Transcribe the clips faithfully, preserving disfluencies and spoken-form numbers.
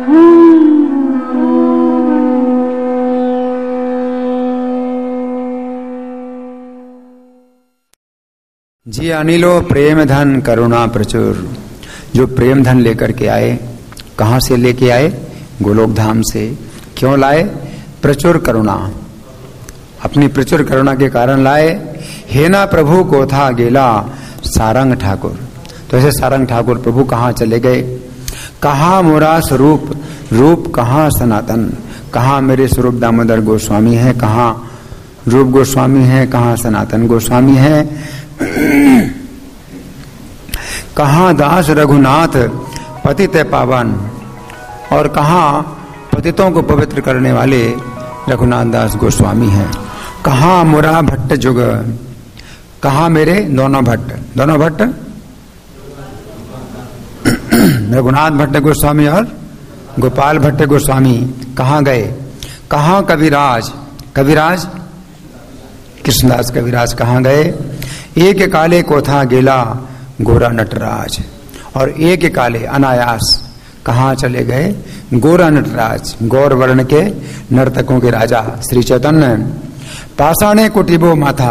जी अनिलो प्रेम धन करुणा प्रचुर। जो प्रेम धन लेकर के आए, कहाँ से लेके आए? गोलोक धाम से। क्यों लाए? प्रचुर करुणा, अपनी प्रचुर करुणा के कारण लाए। हे ना प्रभु को था गेला सारंग ठाकुर। तो ऐसे सारंग ठाकुर प्रभु कहाँ चले गए? कहाँ मोरा स्वरूप, रूप कहाँ सनातन। कहाँ मेरे स्वरूप दामोदर गोस्वामी है, कहाँ रूप गोस्वामी है, कहाँ सनातन गोस्वामी है, कहाँ दास रघुनाथ पतित पावन, और कहाँ पतितों को पवित्र करने वाले रघुनाथ दास गोस्वामी हैं। कहाँ मुरा भट्ट जुग, कहाँ मेरे दोनों भट्ट, दोनों भट्ट रघुनाथ भट्ट गोस्वामी और गोपाल भट्ट गोस्वामी कहाँ गए? कहाँ कविराज, कविराज कृष्णदास कविराज कहाँ गए? एक काले को था गेला गोरा नटराज, और एक काले अनायास कहाँ चले गए? गोरा नटराज, गौर वर्ण के नर्तकों के राजा श्री चैतन्य। पाषाणे कुटिबो माथा,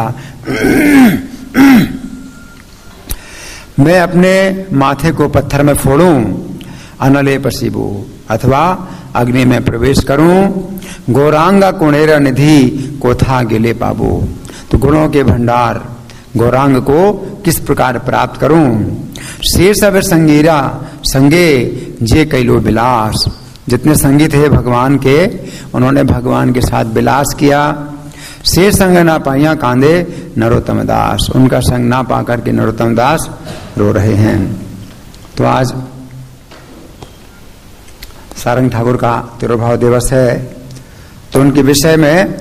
मैं अपने माथे को पत्थर में फोड़ूं, अनले पसीबू, अथवा अग्नि में प्रवेश करूं। गौरांगा कुणेर निधि को था गिले पाबू, तो गुणों के भंडार गौरांग को किस प्रकार प्राप्त करूं? शेष अवर संगीरा संगे जे कैलो विलास, जितने संगी थे भगवान के, उन्होंने भगवान के साथ विलास किया। शेष संग ना पाइया कांदे नरोत्तम दास, उनका संग ना पाकर के नरोत्तम दास रो रहे हैं। तो आज सारंग ठाकुर का तिरुभाव दिवस है, तो उनके विषय में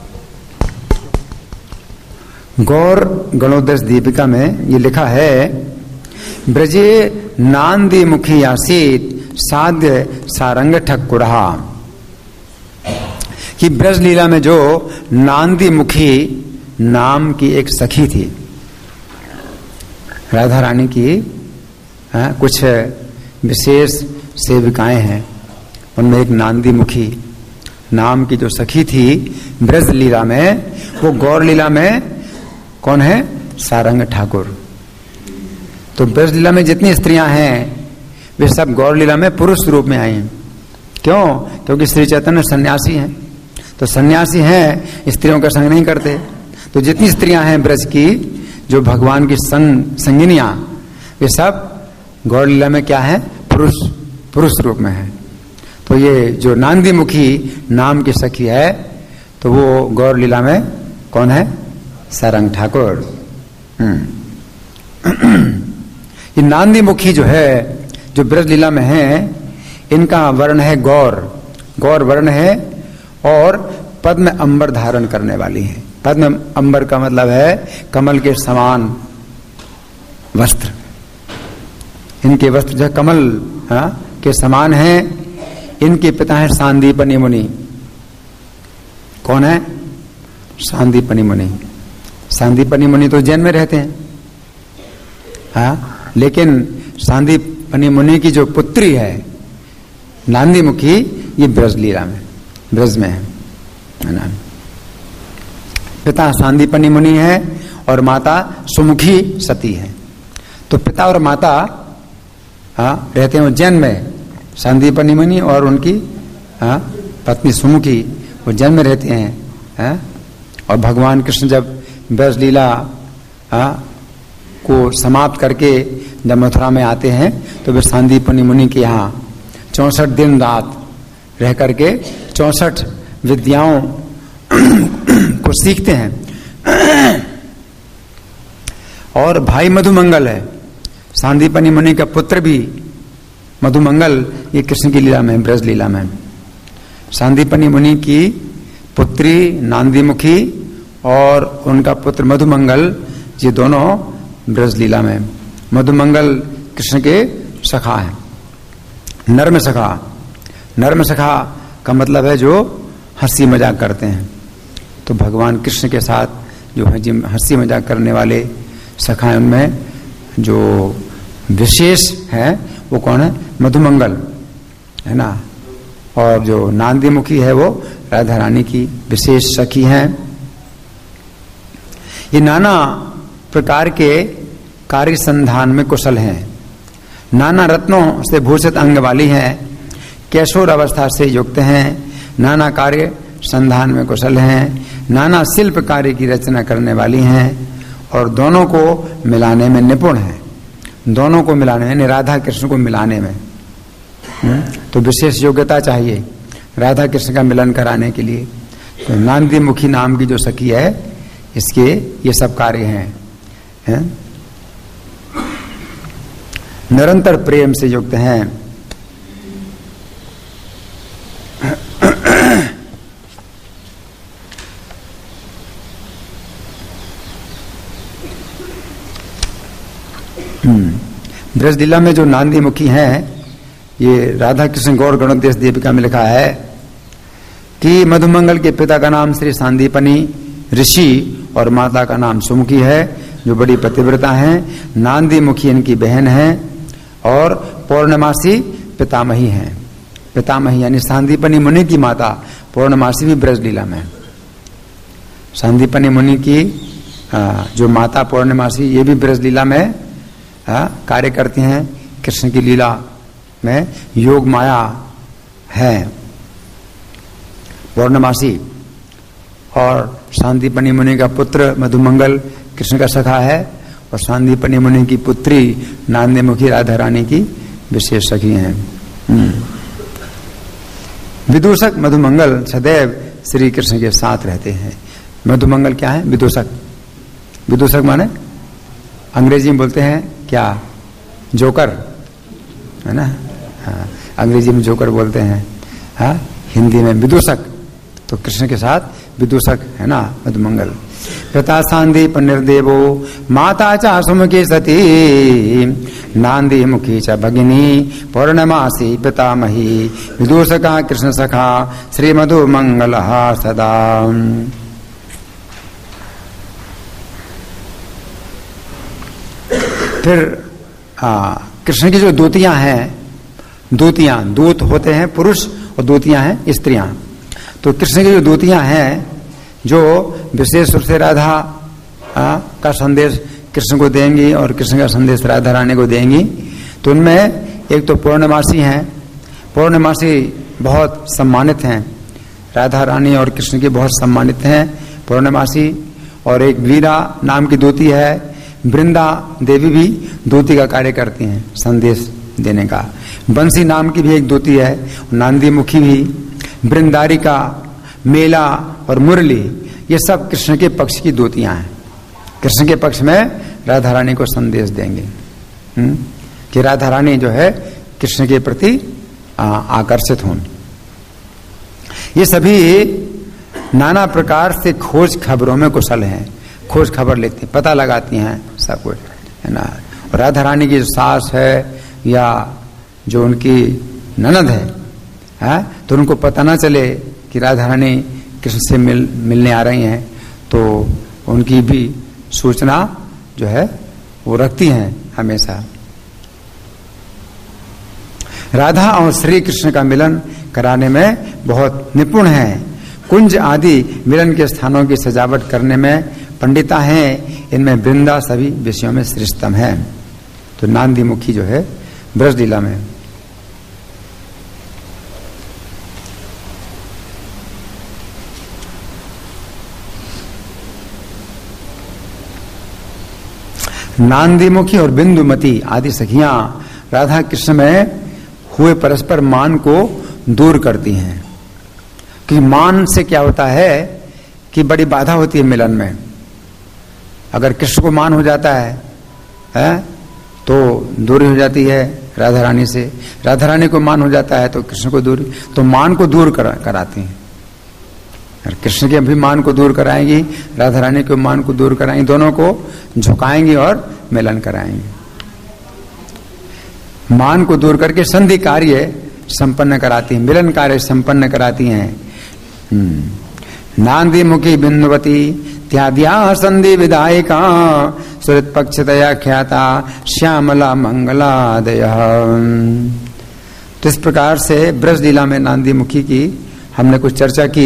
गौर गणोदश दीपिका में ये लिखा है, ब्रजे नांदी मुखी आसीत साध्य सारंग ठकुरहा, कि ब्रज लीला में जो नांदी मुखी नाम की एक सखी थी, राधा रानी की आ, कुछ विशेष सेविकाएं हैं, उनमें एक नांदी मुखी नाम की जो सखी थी ब्रज लीला में, वो गौर लीला में कौन है? सारंग ठाकुर। तो ब्रज लीला में जितनी स्त्रियां हैं वे सब गौर लीला में पुरुष रूप में आई हैं। क्यों? क्योंकि श्री चैतन्य सन्यासी हैं, तो सन्यासी हैं, स्त्रियों का संग नहीं करते। तो जितनी स्त्रियां हैं ब्रज की, जो भगवान की संग संगिनियां, वे सब गौर लीला में क्या है? पुरुष पुरुष रूप में है। तो ये जो नांदी मुखी नाम की सखी है, तो वो गौर लीला में कौन है? सारंग ठाकुर। ये नांदी मुखी जो है, जो ब्रज लीला में है, इनका वर्ण है गौर, गौर वर्ण है, और पद्म अंबर धारण करने वाली है। पद्म अंबर का मतलब है कमल के समान वस्त्र। इनके वस्त्र जो कमल हा, के समान हैं। इनके पिता हैं सांदीपनि मुनि। कौन है? सांदीपनि मुनि। सांदीपनि मुनि तो जैन में रहते हैं, हाँ, लेकिन सांदीपनि मुनि की जो पुत्री है नांदी मुखी, ये ब्रज लीला में, ब्रज में है ना। पिता सांदीपनि मुनि है और माता सुमुखी सती है। तो पिता और माता हाँ रहते हैं उज्जैन में, सांदीपनि मुनि और उनकी हाँ पत्नी सुमुखी उज्जैन में रहते हैं। हाँ? और भगवान कृष्ण जब ब्रज लीला हाँ को समाप्त करके जब मथुरा में आते हैं, तो वे सांदीपनि मुनि के यहाँ चौसठ दिन रात रह करके चौसठ विद्याओं को सीखते हैं। और भाई मधुमंगल है, सांदीपनि मुनि का पुत्र भी मधुमंगल, ये कृष्ण की लीला में, ब्रज लीला में। सांदीपनि मुनि की पुत्री नांदीमुखी और उनका पुत्र मधुमंगल, ये दोनों ब्रज लीला में। मधुमंगल कृष्ण के सखा हैं, नर्म सखा। नर्म सखा का मतलब है जो हंसी मजाक करते हैं। तो भगवान कृष्ण के साथ जो हंसी मजाक करने वाले सखा हैं, उनमें जो विशेष है वो कौन है? मधुमंगल है ना। और जो नांदी मुखी है वो राधा रानी की विशेष सखी हैं। ये नाना प्रकार के कार्य संधान में कुशल हैं, नाना रत्नों से भूषित अंग वाली हैं, कैशोर अवस्था से युक्त हैं, नाना कार्य संधान में कुशल हैं, नाना शिल्प कार्य की रचना करने वाली हैं और दोनों को मिलाने में निपुण हैं। दोनों को मिलाने में, राधा कृष्ण को मिलाने में तो विशेष योग्यता चाहिए राधा कृष्ण का मिलन कराने के लिए। तो नांदी मुखी नाम की जो सखी है, इसके ये सब कार्य हैं, हैं? निरंतर प्रेम से युक्त हैं। ब्रजलीला में जो नांदी मुखी हैं, ये राधा कृष्ण गौर गणोदेश दीपिका में लिखा है कि मधुमंगल के पिता का नाम श्री सांदीपनी ऋषि और माता का नाम सुमुखी है, जो बड़ी पतिव्रता हैं। नांदी मुखी इनकी बहन है और पौर्णमासी पितामही हैं। पितामही यानी सांदीपनी मुनि की माता पौर्णमासी भी ब्रजलीला में। सांदीपनी मुनि की जो माता पौर्णमासी, ये भी ब्रजलीला में कार्य करती हैं। कृष्ण की लीला में योग माया है पौर्णमासी। और सांदीपनी मुनि का पुत्र मधुमंगल कृष्ण का सखा है और सांदीपनी मुनि की पुत्री नांदी मुखी राधा रानी की विशेष सखी हैं। विदूषक मधुमंगल सदैव श्री कृष्ण के साथ रहते हैं। मधुमंगल क्या है? विदूषक। विदूषक माने अंग्रेजी में बोलते हैं क्या? जोकर, है ना? हाँ, अंग्रेजी में जोकर बोलते हैं, हाँ, हिंदी में विदूषक। तो कृष्ण के साथ विदूषक है ना मधुमंगल। पिता सांदीप निर्देवो माता च सुमुखी सती नांदी मुखी च भगिनी पौर्णमासी पितामही विदूषका कृष्ण सखा श्री मधुमंगल सदा। फिर कृष्ण की जो दूतियां हैं, दूतियां, दूत होते हैं पुरुष और दूतियां हैं स्त्रियां। तो कृष्ण की जो दूतियां हैं, जो विशेष रूप से राधा आ, का संदेश कृष्ण को देंगी और कृष्ण का संदेश राधा रानी को देंगी, तो उनमें एक तो पौर्णमासी हैं। पौर्णमासी बहुत सम्मानित हैं, राधा रानी और कृष्ण की बहुत सम्मानित हैं पौर्णमासी। और एक वीरा नाम की दूती है, वृंदा देवी भी दूती का कार्य करती हैं, संदेश देने का। बंसी नाम की भी एक दूती है, नांदी मुखी भी। वृंदारिका, मेला और मुरली, ये सब कृष्ण के पक्ष की दूतियां हैं। कृष्ण के पक्ष में राधा रानी को संदेश देंगे हुँ? कि राधा रानी जो है कृष्ण के प्रति आकर्षित हों। ये सभी नाना प्रकार से खोज खबरों में कुशल हैं, खोज खबर लेती, पता लगाती हैं सब कुछ, है ना। राधा रानी की जो सास है या जो उनकी ननद है, है तो उनको पता ना चले कि राधा रानी कृष्ण से मिल मिलने आ रही हैं, तो उनकी भी सूचना जो है वो रखती हैं हमेशा। राधा और श्री कृष्ण का मिलन कराने में बहुत निपुण हैं। कुंज आदि मिलन के स्थानों की सजावट करने में पंडिता हैं। इनमें वृंदा सभी विषयों में श्रेष्ठतम है। तो नांदी मुखी जो है ब्रजलीला में। नांदी मुखी और बिंदुमती आदि सखियां राधा कृष्ण में हुए परस्पर मान को दूर करती हैं। कि मान से क्या होता है कि बड़ी बाधा होती है मिलन में। अगर कृष्ण को मान हो जाता है, है तो दूरी हो जाती है राधा रानी से। राधा रानी को मान हो जाता है तो कृष्ण को दूरी, तो मान को दूर करा, कराती हैं। कृष्ण के भी मान को दूर कराएंगी, राधा रानी के मान को दूर कराएंगी, दोनों को झुकाएंगी और मिलन कराएंगी। मान को दूर करके संधि कार्य संपन्न कराती हैं, मिलन कार्य संपन्न कराती हैं। नांदी मुखी बिंदुवती त्याद्या संधि विधायिका सुरत पक्षतया ख्याता श्यामला मंगलादय। तो इस प्रकार से ब्रज लीला में नांदी मुखी की हमने कुछ चर्चा की।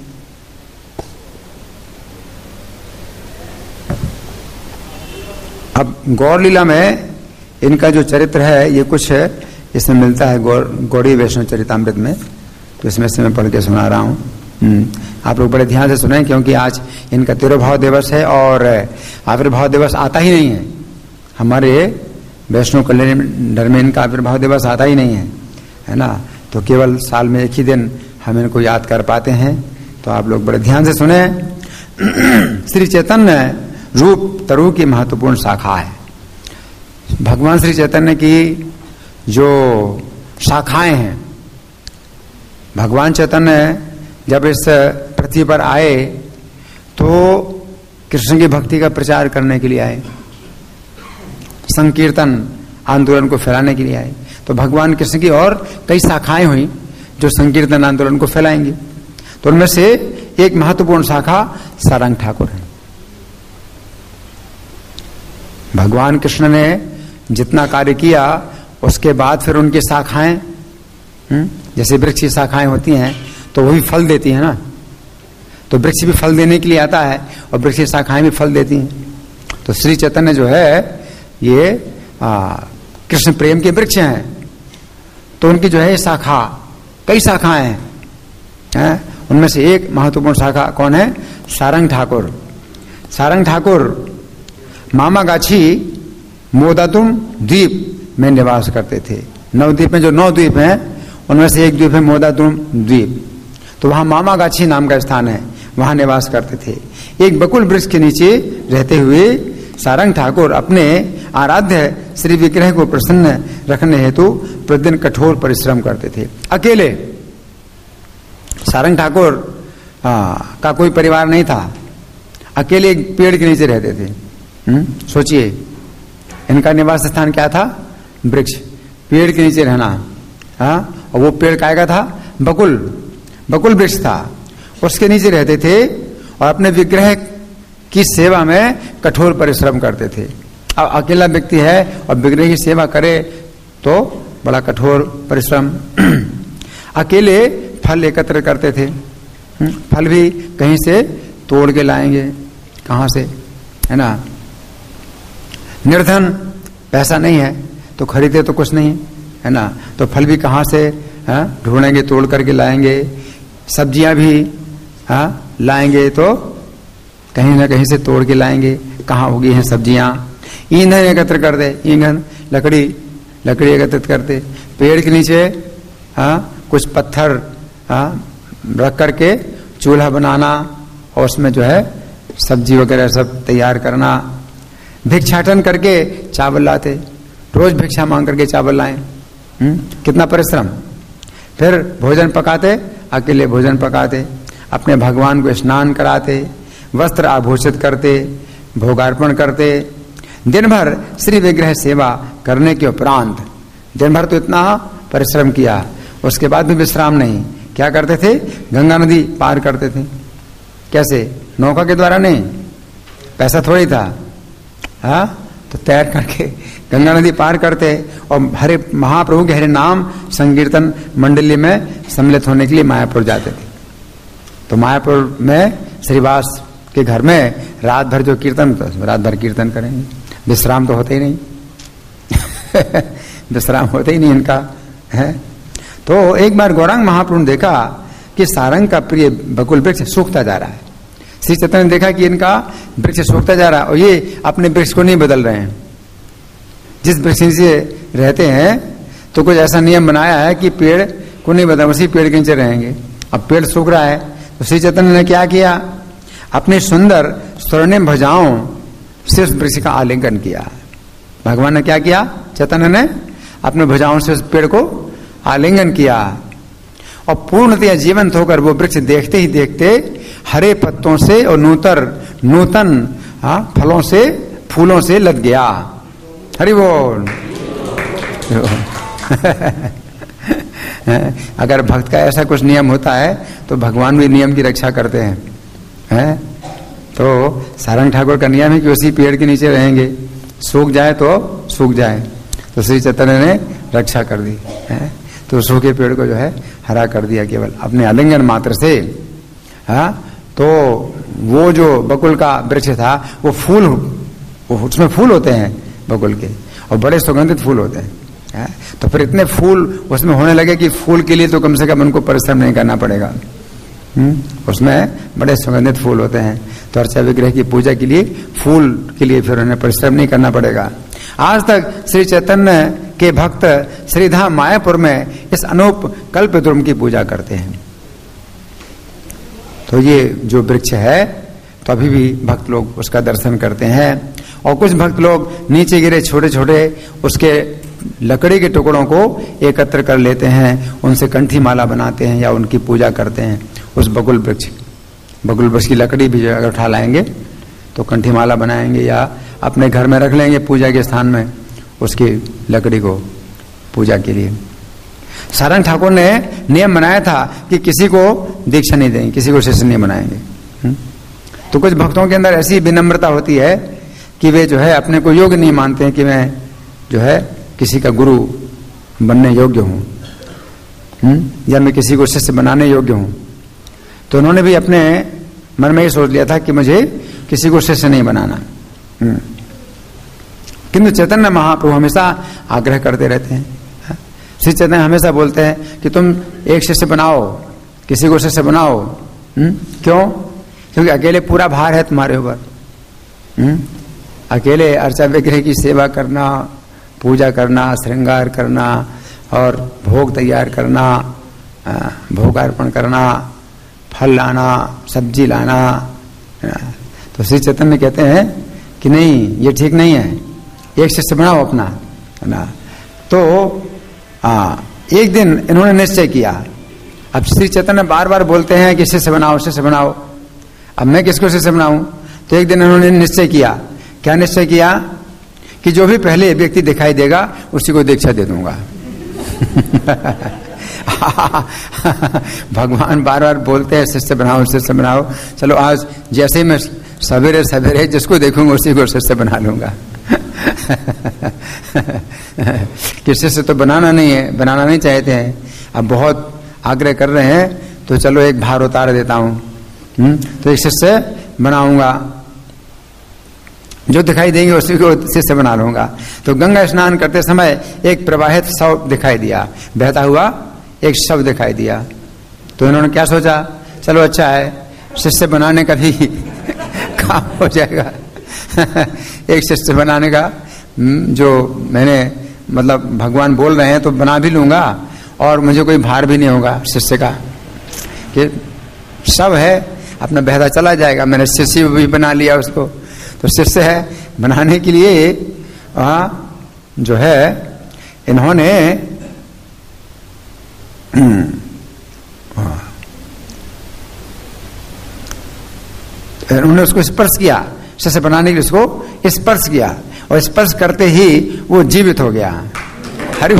अब गौर लीला में इनका जो चरित्र है ये कुछ है, इसमें मिलता है गौर गौड़ी वैष्णव चरितामृत में, तो इसमें से मैं पढ़ के सुना रहा हूँ। आप लोग बड़े ध्यान से सुने, क्योंकि आज इनका तिरुभाव दिवस है और आविर्भाव दिवस आता ही नहीं है। हमारे वैष्णव कल्याण में इनका आविर्भाव दिवस आता ही नहीं है, है ना। तो केवल साल में एक ही दिन हम इनको याद कर पाते हैं। तो आप लोग बड़े ध्यान से सुने। श्री चैतन्य रूप तरु की महत्वपूर्ण शाखा है। भगवान श्री चैतन्य की जो शाखाएं हैं, भगवान चैतन्य जब इस पृथ्वी पर आए तो कृष्ण की भक्ति का प्रचार करने के लिए आए, संकीर्तन आंदोलन को फैलाने के लिए आए। तो भगवान कृष्ण की और कई शाखाएं हुई जो संकीर्तन आंदोलन को फैलाएंगी। तो उनमें से एक महत्वपूर्ण शाखा सारंग ठाकुर है। भगवान कृष्ण ने जितना कार्य किया उसके बाद फिर उनकी शाखाएं, जैसे वृक्ष की शाखाएं होती हैं तो वो भी फल देती है ना, तो वृक्ष भी फल देने के लिए आता है और वृक्ष की शाखाएं भी फल देती हैं। तो श्री चैतन्य जो है ये आ, कृष्ण प्रेम के वृक्ष हैं। तो उनकी जो है शाखा, कई शाखाएं हैं, है? उनमें से एक महत्वपूर्ण शाखा कौन है? सारंग ठाकुर। सारंग ठाकुर मामागाछी मोदातुम द्वीप में निवास करते थे। नवद्वीप में जो नौ द्वीप हैं उनमें से एक द्वीप है मोदातुम द्वीप। तो वहां मामागाछी नाम का स्थान है, वहां निवास करते थे। एक बकुल वृक्ष के नीचे रहते हुए सारंग ठाकुर अपने आराध्य श्री विग्रह को प्रसन्न रखने हेतु प्रतिदिन कठोर परिश्रम करते थे। अकेले सारंग ठाकुर का कोई परिवार नहीं था, अकेले एक पेड़ के नीचे रहते थे। सोचिए, इनका निवास स्थान क्या था? वृक्ष, पेड़ के नीचे रहना। हाँ, और वो पेड़ काय का था? बकुल, बकुल वृक्ष था, उसके नीचे रहते थे और अपने विग्रह की सेवा में कठोर परिश्रम करते थे। अब अकेला व्यक्ति है और विग्रह की सेवा करे तो बड़ा कठोर परिश्रम। अकेले फल एकत्र करते थे, फल भी कहीं से तोड़ के लाएंगे, कहाँ से, है ना। निर्धन, पैसा नहीं है तो खरीदे तो कुछ नहीं, है ना, तो फल भी कहाँ से ढूंढेंगे, तोड़ करके लाएंगे। सब्जियां भी हाँ लाएंगे तो कहीं ना कहीं से तोड़ के लाएंगे, कहाँ उगी हैं सब्जियां। ईंधन एकत्र कर दे, ईंधन, लकड़ी लकड़ी एकत्रित करते। पेड़ के नीचे हाँ कुछ पत्थर हाँ रख करके चूल्हा बनाना और उसमें जो है सब्जी वगैरह सब तैयार करना। भिक्षाटन करके चावल लाते, रोज भिक्षा मांग करके चावल लाएं। हम्म कितना परिश्रम। फिर भोजन पकाते, अकेले भोजन पकाते, अपने भगवान को स्नान कराते, वस्त्र आभूषित करते, भोगार्पण करते। दिन भर श्री विग्रह सेवा करने के उपरांत, दिन भर तो इतना परिश्रम किया, उसके बाद भी विश्राम नहीं। क्या करते थे? गंगा नदी पार करते थे। कैसे? नौका के द्वारा नहीं, पैसा थोड़ी था, हाँ, तो तैर करके गंगा नदी पार करते और हरे महाप्रभु के हरे नाम संकीर्तन मंडली में सम्मिलित होने के लिए मायापुर जाते थे। तो मायापुर में श्रीवास के घर में रात भर जो कीर्तन, तो रात भर कीर्तन करेंगे, विश्राम तो होते ही नहीं। विश्राम होते ही नहीं इनका, है। तो एक बार गौरांग महाप्रभु ने देखा कि सारंग का प्रिय बकुल वृक्ष सूखता जा रहा है। श्री चैतन्य ने देखा कि इनका वृक्ष सूखता जा रहा है और ये अपने वृक्ष को नहीं बदल रहे हैं। जिस वृक्ष से रहते हैं तो कुछ ऐसा नियम बनाया है कि पेड़ को नहीं बदल, उसी पेड़ के नीचे रहेंगे। अब पेड़ सूख रहा है तो श्री चैतन्य ने क्या किया? अपने सुंदर स्वर्णिम भुजाओं से उस वृक्ष का आलिंगन किया। भगवान ने क्या किया? चैतन्य ने अपने भुजाओं से उस पेड़ को आलिंगन किया और पूर्णतया जीवंत होकर वो वृक्ष देखते ही देखते हरे पत्तों से और नूतर नूतन हाँ फलों से, फूलों से लद गया। हरि बोल। अगर भक्त का ऐसा कुछ नियम होता है तो भगवान भी नियम की रक्षा करते हैं, हैं? तो सारंग ठाकुर का नियम है कि उसी पेड़ के नीचे रहेंगे, सूख जाए तो सूख जाए। तो श्री चैतन्य ने रक्षा कर दी, है? तो सूखे पेड़ को जो है हरा कर दिया केवल अपने आलिंगन मात्र से। हाँ, तो वो जो बकुल का वृक्ष था वो फूल, उसमें फूल होते हैं बकुल के, और बड़े सुगंधित फूल होते हैं। है? तो फिर इतने फूल उसमें होने लगे कि फूल के लिए तो कम से कम उनको परिश्रम नहीं करना पड़ेगा। हुँ? उसमें बड़े सुगंधित फूल होते हैं, तो अर्चा विग्रह की पूजा के लिए फूल के लिए फिर उन्हें परिश्रम नहीं करना पड़ेगा। आज तक श्री चैतन्य के भक्त श्रीधाम मायापुर में इस अनूप कल्पद्रुम की पूजा करते हैं। तो ये जो वृक्ष है तो अभी भी भक्त लोग उसका दर्शन करते हैं, और कुछ भक्त लोग नीचे गिरे छोटे छोटे उसके लकड़ी के टुकड़ों को एकत्र कर लेते हैं, उनसे कंठी माला बनाते हैं या उनकी पूजा करते हैं। उस बकुल वृक्ष बकुल वृक्ष की लकड़ी भी अगर उठा लाएंगे तो कंठी माला बनाएंगे, या अपने घर में रख लेंगे पूजा के स्थान में उसकी लकड़ी को पूजा के लिए। सारंग ठाकुर ने नियम बनाया था कि किसी को दीक्षा नहीं देंगे, किसी को शिष्य नहीं बनाएंगे। हुँ? तो कुछ भक्तों के अंदर ऐसी विनम्रता होती है कि वे जो है अपने को योग्य नहीं मानते हैं कि मैं जो है किसी का गुरु बनने योग्य हूं, या मैं किसी को शिष्य बनाने योग्य हूं। तो उन्होंने भी अपने मन में ये सोच लिया था कि मुझे किसी को शिष्य नहीं बनाना। किंतु चैतन्य महाप्रभु हमेशा आग्रह करते रहते हैं। श्री चैतन्य हमेशा बोलते हैं कि तुम एक शिष्य बनाओ, किसी को शिष्य बनाओ। हुँ? क्यों? क्योंकि अकेले पूरा भार है तुम्हारे ऊपर। अकेले अर्चा विग्रह की सेवा करना, पूजा करना, श्रृंगार करना और भोग तैयार करना, भोग अर्पण करना, फल लाना, सब्जी लाना। तो श्री चैतन्य कहते हैं कि नहीं, ये ठीक नहीं है, एक शिष्य बनाओ अपना ना। तो आ, एक दिन इन्होंने निश्चय किया। अब श्री चैतन्य बार बार बोलते हैं कि शिष्य बनाओ, शिष्य बनाओ, अब मैं किसको शिष्य बनाऊं? तो एक दिन इन्होंने निश्चय किया। क्या निश्चय किया? कि जो भी पहले व्यक्ति दिखाई देगा उसी को दीक्षा दे दूंगा। भगवान बार बार बोलते हैं शिष्य बनाओ, शिष्य बनाओ। चलो आज जैसे ही मैं सवेरे सवेरे जिसको देखूंगा उसी को शिष्य बना लूंगा। कि शिष्य तो बनाना नहीं है, बनाना नहीं चाहते हैं, अब बहुत आग्रह कर रहे हैं तो चलो एक भार उतार देता हूं। तो एक शिष्य बनाऊंगा, जो दिखाई देंगे उसी को शिष्य बना लूंगा। तो गंगा स्नान करते समय एक प्रवाहित शव दिखाई दिया, बहता हुआ एक शव दिखाई दिया। तो इन्होंने क्या सोचा, चलो अच्छा है, शिष्य बनाने का भी काम हो जाएगा। एक शिष्य बनाने का जो मैंने मतलब भगवान बोल रहे हैं तो बना भी लूंगा, और मुझे कोई भार भी नहीं होगा शिष्य का, कि शव है अपना बहता चला जाएगा। मैंने शिष्य भी बना लिया उसको। तो शिष्य है बनाने के लिए आ, जो है इन्होंने उन्होंने उसको स्पर्श किया, शिष्य बनाने के लिए उसको स्पर्श किया, और स्पर्श करते ही वो जीवित हो गया। हरि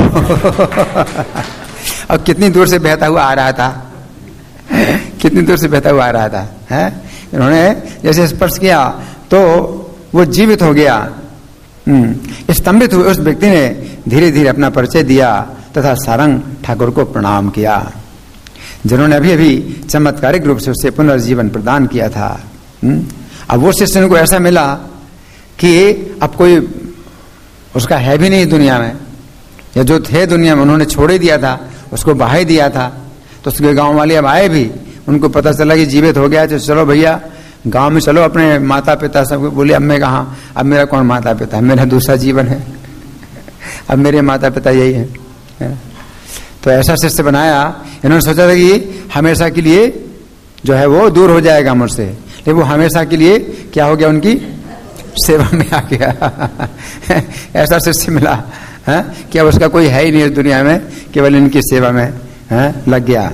और कितनी दूर से बहता हुआ आ रहा था, कितनी दूर से बहता हुआ आ रहा था है? इन्होंने जैसे स्पर्श किया तो वो जीवित हो गया। स्तंभित हुए उस व्यक्ति ने धीरे धीरे अपना परिचय दिया तथा सारंग ठाकुर को प्रणाम किया, जिन्होंने अभी अभी चमत्कारिक रूप से उसे पुनर्जीवन प्रदान किया था। अब वो शिष्य को ऐसा मिला कि अब कोई उसका है भी नहीं दुनिया में, या जो थे दुनिया में उन्होंने छोड़ ही दिया था, उसको बहा ही दिया था। तो उसके गांव वाले अब आए भी, उनको पता चला कि जीवित हो गया, तो चलो भैया गांव में चलो, अपने माता पिता सब बोले अब मैं कहाँ, अब मेरा कौन माता पिता है, मेरा दूसरा जीवन है, अब मेरे माता पिता यही है, है? तो ऐसा शिष्य बनाया। इन्होंने सोचा था कि हमेशा के लिए जो है वो दूर हो जाएगा मुझसे, लेकिन वो हमेशा के लिए क्या हो गया, उनकी सेवा में आ गया। ऐसा शिष्य मिला है कि अब उसका कोई है ही नहीं इस दुनिया में, केवल इनकी सेवा में है लग गया।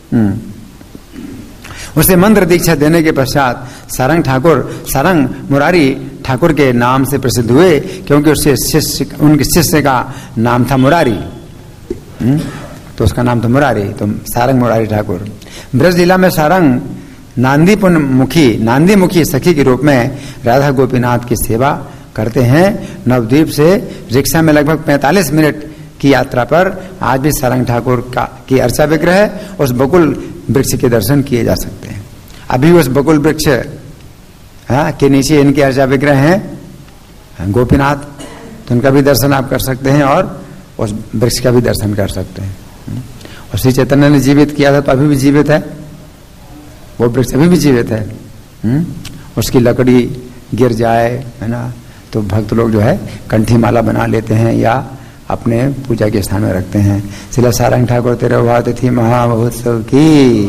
उसे मंत्र दीक्षा देने के पश्चात सारंग ठाकुर सारंग मुरारी ठाकुर के नाम से प्रसिद्ध हुए, क्योंकि उससे शिष्य उनके शिष्य का नाम था मुरारी। तो उसका नाम था मुरारी, तो सारंग मुरारी ठाकुर। ब्रजलीला में सारंग नांदीपुन मुखी नांदी मुखी सखी के रूप में राधा गोपीनाथ की सेवा करते हैं। नवद्वीप से रिक्शा में लगभग पैंतालीस मिनट की यात्रा पर आज भी सारंग ठाकुर का की अर्चा विग्रह है, उस बकुल वृक्ष के दर्शन किए जा सकते हैं। अभी उस बकुल वृक्ष हाँ के नीचे इनके अर्चा विग्रह हैं गोपीनाथ, तो उनका भी दर्शन आप कर सकते हैं और उस वृक्ष का भी दर्शन कर सकते हैं। और श्री चैतन्य ने जीवित किया था तो अभी भी जीवित है, वो वृक्ष अभी भी जीवित है। हुँ? उसकी लकड़ी गिर जाए है ना तो भक्त लोग जो है कंठी माला बना लेते हैं या अपने पूजा के स्थान में रखते हैं। श्रील सारंग ठाकुर तेरे हुआ तिथि महामहोत्सव की।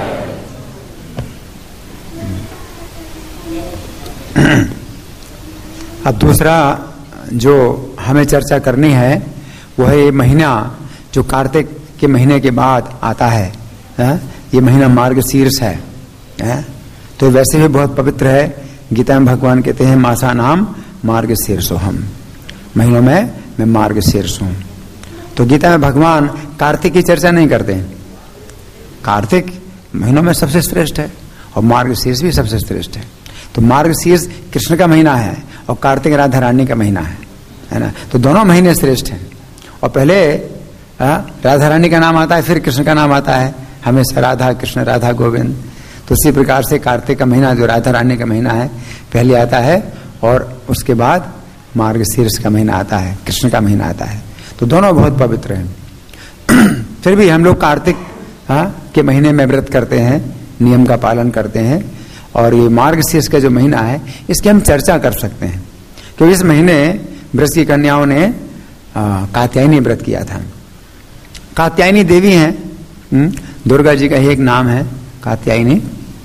अब दूसरा जो हमें चर्चा करनी है वो है ये महीना जो कार्तिक के महीने के बाद आता है, है? ये महीना मार्गशीर्ष है, है? तो वैसे भी बहुत पवित्र है। गीता में भगवान कहते हैं मासा नाम मार्गशीर्षो हम, महीनों में मैं मार्गशीर्ष हूं। तो गीता में भगवान कार्तिक की चर्चा नहीं करते हैं। कार्तिक महीनों में सबसे श्रेष्ठ है और मार्गशीर्ष भी सबसे श्रेष्ठ है। तो मार्गशीर्ष कृष्ण का महीना है और कार्तिक राधा रानी का महीना है, है ना। तो दोनों महीने श्रेष्ठ हैं। और पहले राधा रानी का नाम आता है, फिर कृष्ण का नाम आता है, हमेशा राधा कृष्ण राधा गोविंद। तो उसी प्रकार से कार्तिक का महीना जो राधा रानी का महीना है पहले आता है और उसके बाद मार्गशीर्ष का महीना आता है, कृष्ण का महीना आता है। तो दोनों बहुत पवित्र हैं। फिर भी हम लोग कार्तिक हाँ के महीने में व्रत करते हैं, नियम का पालन करते हैं। और ये मार्गशीर्ष का जो महीना है इसकी हम चर्चा कर सकते हैं क्योंकि इस महीने ब्रज की कन्याओं ने कात्यायनी व्रत किया था। कात्यायनी देवी हैं, दुर्गा जी का ही एक नाम है कात्यायनी।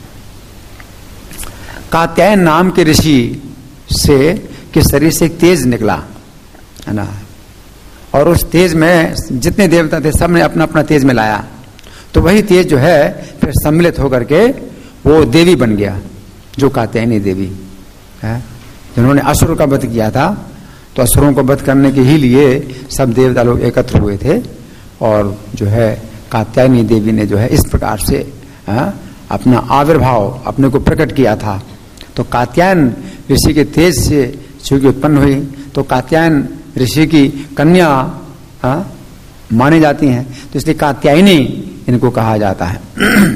कात्यायन नाम के ऋषि से के शरीर से एक तेज निकला है ना, और उस तेज में जितने देवता थे सब ने अपना अपना तेज मिलाया, तो वही तेज जो है फिर सम्मिलित होकर के वो देवी बन गया जो कात्यायनी देवी है, जिन्होंने असुर का वध किया था। तो असुरों को वध करने के ही लिए सब देवता लोग एकत्र हुए थे और जो है कात्यायनी देवी ने जो है इस प्रकार से है, अपना आविर्भाव अपने को प्रकट किया था। तो कात्यायन ऋषि के तेज से चूंकि उत्पन्न हुई तो कात्यायन ऋषि की कन्या हा? मानी जाती हैं, तो इसलिए कात्यायनी इनको कहा जाता है।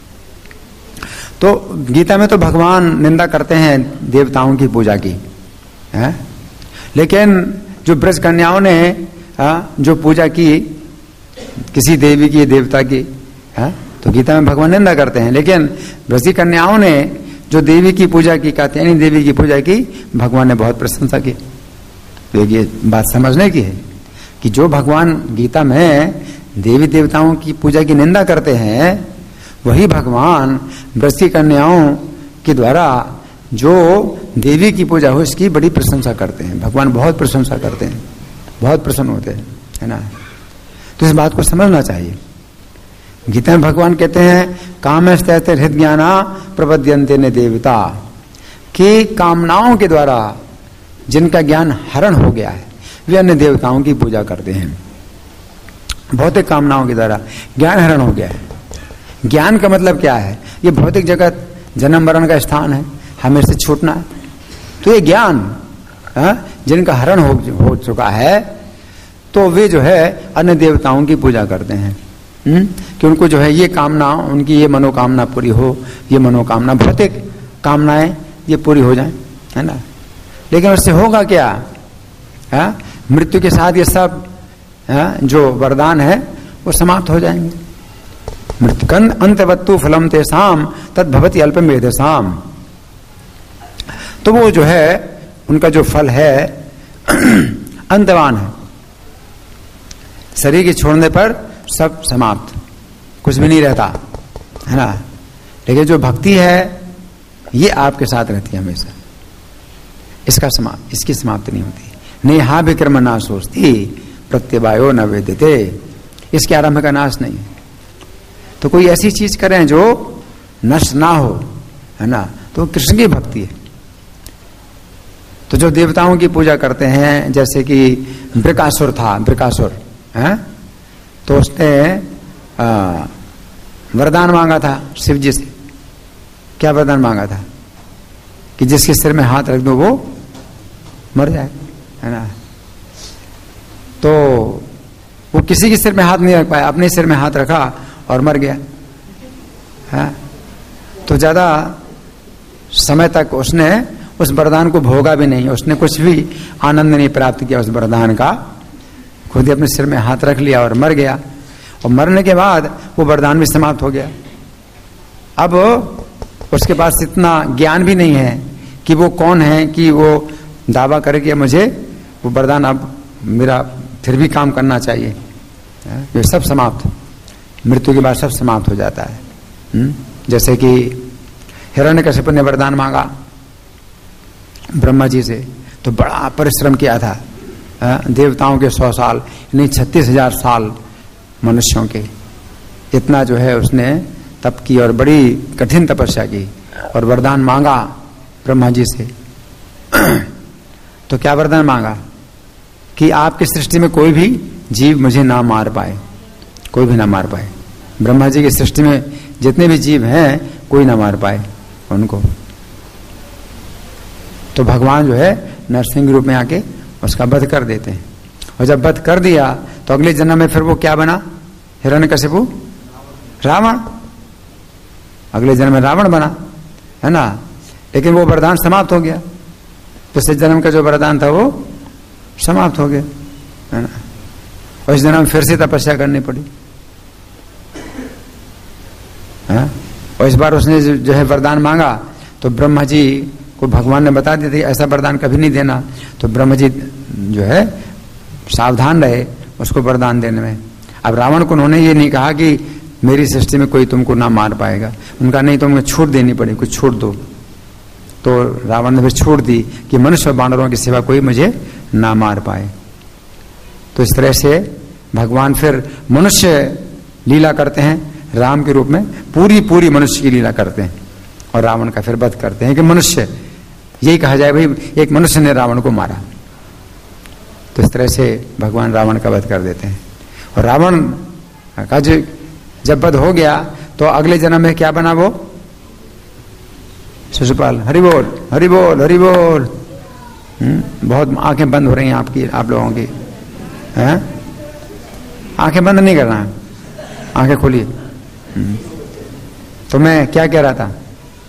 तो गीता में तो भगवान निंदा करते हैं देवताओं की पूजा की है, लेकिन जो ब्रज कन्याओं ने हा? जो पूजा की किसी देवी की देवता की है, तो गीता में भगवान निंदा करते हैं। लेकिन ब्रज की कन्याओं ने जो देवी की पूजा की, कात्यायनी देवी की पूजा की, भगवान ने बहुत प्रशंसा की। तो ये बात समझने की है कि जो भगवान गीता में देवी देवताओं की पूजा की निंदा करते हैं वही भगवान ब्रज की कन्याओं के द्वारा जो देवी की पूजा हो इसकी बड़ी प्रशंसा करते हैं। भगवान बहुत प्रशंसा करते हैं, बहुत प्रसन्न होते हैं, है ना। तो इस बात को समझना चाहिए। गीता में भगवान कहते हैं कामस्ते हृद ज्ञाना प्रपद्यन्ते ने देवता, कि कामनाओं के द्वारा जिनका ज्ञान हरण हो गया है वे अन्य देवताओं की पूजा करते हैं। भौतिक कामनाओं के द्वारा ज्ञान हरण हो गया है। ज्ञान का मतलब क्या है? ये भौतिक जगत जन्म मरण का स्थान है, हमें इससे छूटना है। तो ये ज्ञान हा? जिनका हरण हो, हो चुका है तो वे जो है अन्य देवताओं की पूजा करते हैं हुँ? कि उनको जो है ये कामना, उनकी ये मनोकामना पूरी हो, ये मनोकामना भौतिक कामनाएं ये पूरी हो जाए, है ना। लेकिन उससे होगा क्या? हा? मृत्यु के साथ ये सब हा? जो वरदान है वो समाप्त हो जाएंगे। मृत्यु अंतवत्तु फलम तेषाम तद भवति अल्पमेधसाम। तो वो जो है उनका जो फल है अंतवान है, शरीर के छोड़ने पर सब समाप्त, कुछ भी नहीं रहता, है ना। लेकिन जो भक्ति है ये आपके साथ रहती है हमेशा, इसका समाप्त इसकी समाप्ति नहीं होती। नेहा विक्रम ना सोचती प्रत्यवायो न वेदते, इसके आरंभ का नाश नहीं। तो कोई ऐसी चीज करें जो नष्ट ना हो, है ना, तो कृष्ण की भक्ति है। तो जो देवताओं की पूजा करते हैं, जैसे कि वृकासुर था, वृकासुर है, तो उसने वरदान मांगा था शिव जी से। क्या वरदान मांगा था? कि जिसके सिर में हाथ रख दो वो मर जाए, है ना। तो वो किसी के सिर में हाथ नहीं रख पाया, अपने सिर में हाथ रखा और मर गया है। तो ज्यादा समय तक उसने उस वरदान को भोगा भी नहीं, उसने कुछ भी आनंद नहीं प्राप्त किया उस वरदान का, खुद ही अपने सिर में हाथ रख लिया और मर गया। और मरने के बाद वो वरदान भी समाप्त हो गया। अब उसके पास इतना ज्ञान भी नहीं है कि वो कौन है कि वो दावा करे कि मुझे वो वरदान अब मेरा फिर भी काम करना चाहिए। ये सब समाप्त, मृत्यु के बाद सब समाप्त हो जाता है। हुँ? जैसे कि हिरण्यकशिपु ने वरदान मांगा ब्रह्मा जी से, तो बड़ा परिश्रम किया था, देवताओं के सौ साल नहीं छत्तीस हजार साल मनुष्यों के, इतना जो है उसने तप की और बड़ी कठिन तपस्या की और वरदान मांगा ब्रह्मा जी से। तो क्या वरदान मांगा कि आपकी सृष्टि में कोई भी जीव मुझे ना मार पाए, कोई भी ना मार पाए। ब्रह्मा जी की सृष्टि में जितने भी जीव हैं कोई ना मार पाए उनको। तो भगवान जो है नरसिंह रूप में आके उसका वध कर देते हैं। और जब वध कर दिया तो अगले जन्म में फिर वो क्या बना, हिरण्यकशिपु रावण, अगले जन्म में रावण बना, है ना। लेकिन वो वरदान समाप्त हो गया, पिछले जन्म का जो वरदान था वो समाप्त हो गया, है ना। और इस जन्म में फिर से तपस्या करनी पड़ी, है? और इस बार उसने जो है वरदान मांगा तो ब्रह्मा जी को भगवान ने बता दिया था ऐसा वरदान कभी नहीं देना। तो ब्रह्मा जी जो है सावधान रहे उसको वरदान देने में। अब रावण को उन्होंने ये नहीं कहा कि मेरी सृष्टि में कोई तुमको ना मार पाएगा, उनका नहीं, तुमको छूट देनी पड़ी, कुछ छूट दो। तो रावण ने फिर छूट दी कि मनुष्य और बानरों की सिवा कोई मुझे ना मार पाए। तो इस तरह से भगवान फिर मनुष्य लीला करते हैं राम के रूप में, पूरी पूरी मनुष्य की लीला करते हैं और रावण का फिर वध करते हैं कि मनुष्य, यही कहा जाए भाई एक मनुष्य ने रावण को मारा। तो इस तरह से भगवान रावण का वध कर देते हैं। और रावण का जो जब वध हो गया तो अगले जन्म में क्या बना वो, शिशुपाल। हरि बोल हरि बोल हरि बोल। बहुत आंखें बंद हो रही हैं आपकी, आप लोगों की, हैं? आंखें बंद नहीं करना, आंखें खोलिए। तो मैं क्या कह रहा था,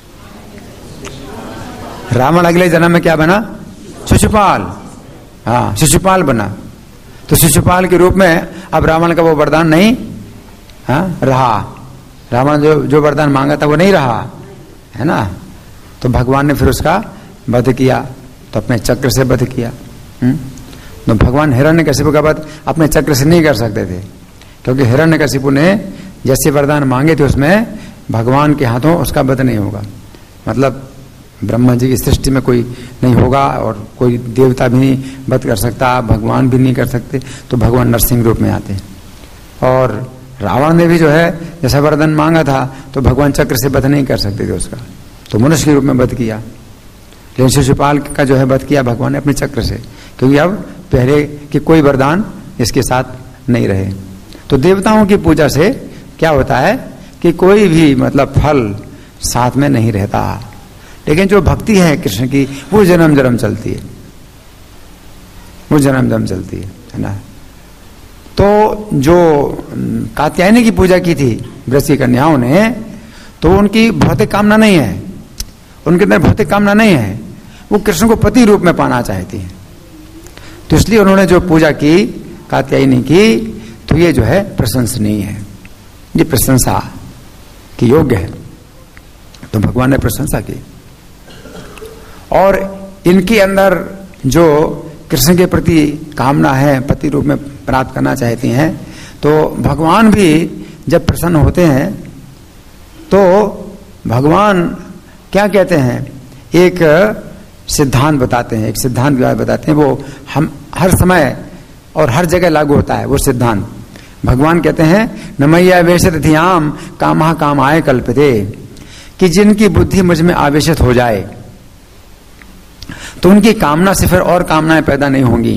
रावण अगले जन्म में क्या बना, शिशुपाल। हाँ, शिशुपाल बना। तो शिशुपाल के रूप में अब रावण का वो वरदान नहीं हाँ रहा, रावण जो जो वरदान मांगा था वो नहीं रहा, है ना। तो भगवान ने फिर उसका वध किया, तो अपने चक्र से वध किया। हुँ? तो भगवान हिरण्यकशिपु का वध अपने चक्र से नहीं कर सकते थे, क्योंकि हिरण्यकशिपु ने जैसे वरदान मांगे थे उसमें भगवान के हाथों उसका वध नहीं होगा। मतलब ब्रह्मा जी की सृष्टि में कोई नहीं होगा और कोई देवता भी नहीं वध कर सकता, भगवान भी नहीं कर सकते, तो भगवान नरसिंह रूप में आते। और रावण ने भी जो है जैसा वरदान मांगा था तो भगवान चक्र से वध नहीं कर सकते थे उसका, तो मनुष्य के रूप में वध किया। लेकिन शिशुपाल का जो है वध किया भगवान ने अपने चक्र से, क्योंकि अब पहले कि कोई वरदान इसके साथ नहीं रहे। तो देवताओं की पूजा से क्या होता है कि कोई भी मतलब फल साथ में नहीं रहता, लेकिन जो भक्ति है कृष्ण की वो जन्म जन्म चलती है, वो जन्म जन्म चलती है, है ना। तो जो कात्यायनी की पूजा की थी ब्रज की कन्याओं ने, तो उनकी भौतिक कामना नहीं है, उनके अंदर भौतिक कामना नहीं है, वो कृष्ण को पति रूप में पाना चाहती है। तो इसलिए उन्होंने जो पूजा की कात्यायनी की, तो ये जो है प्रशंसनीय है, ये प्रशंसा की योग्य है। तो भगवान ने प्रशंसा की और इनके अंदर जो कृष्ण के प्रति कामना है, पति रूप में प्राप्त करना चाहती हैं, तो भगवान भी जब प्रसन्न होते हैं तो भगवान क्या कहते हैं, एक सिद्धांत बताते हैं, एक सिद्धांत बताते हैं, वो हम हर समय और हर जगह लागू होता है वो सिद्धांत। भगवान कहते हैं नमय्या वेशत धियाम कामः कामाय कल्पते, कि जिनकी बुद्धि मुझ में आवेशित हो जाए तो उनकी कामना से फिर और कामनाएं पैदा नहीं होंगी।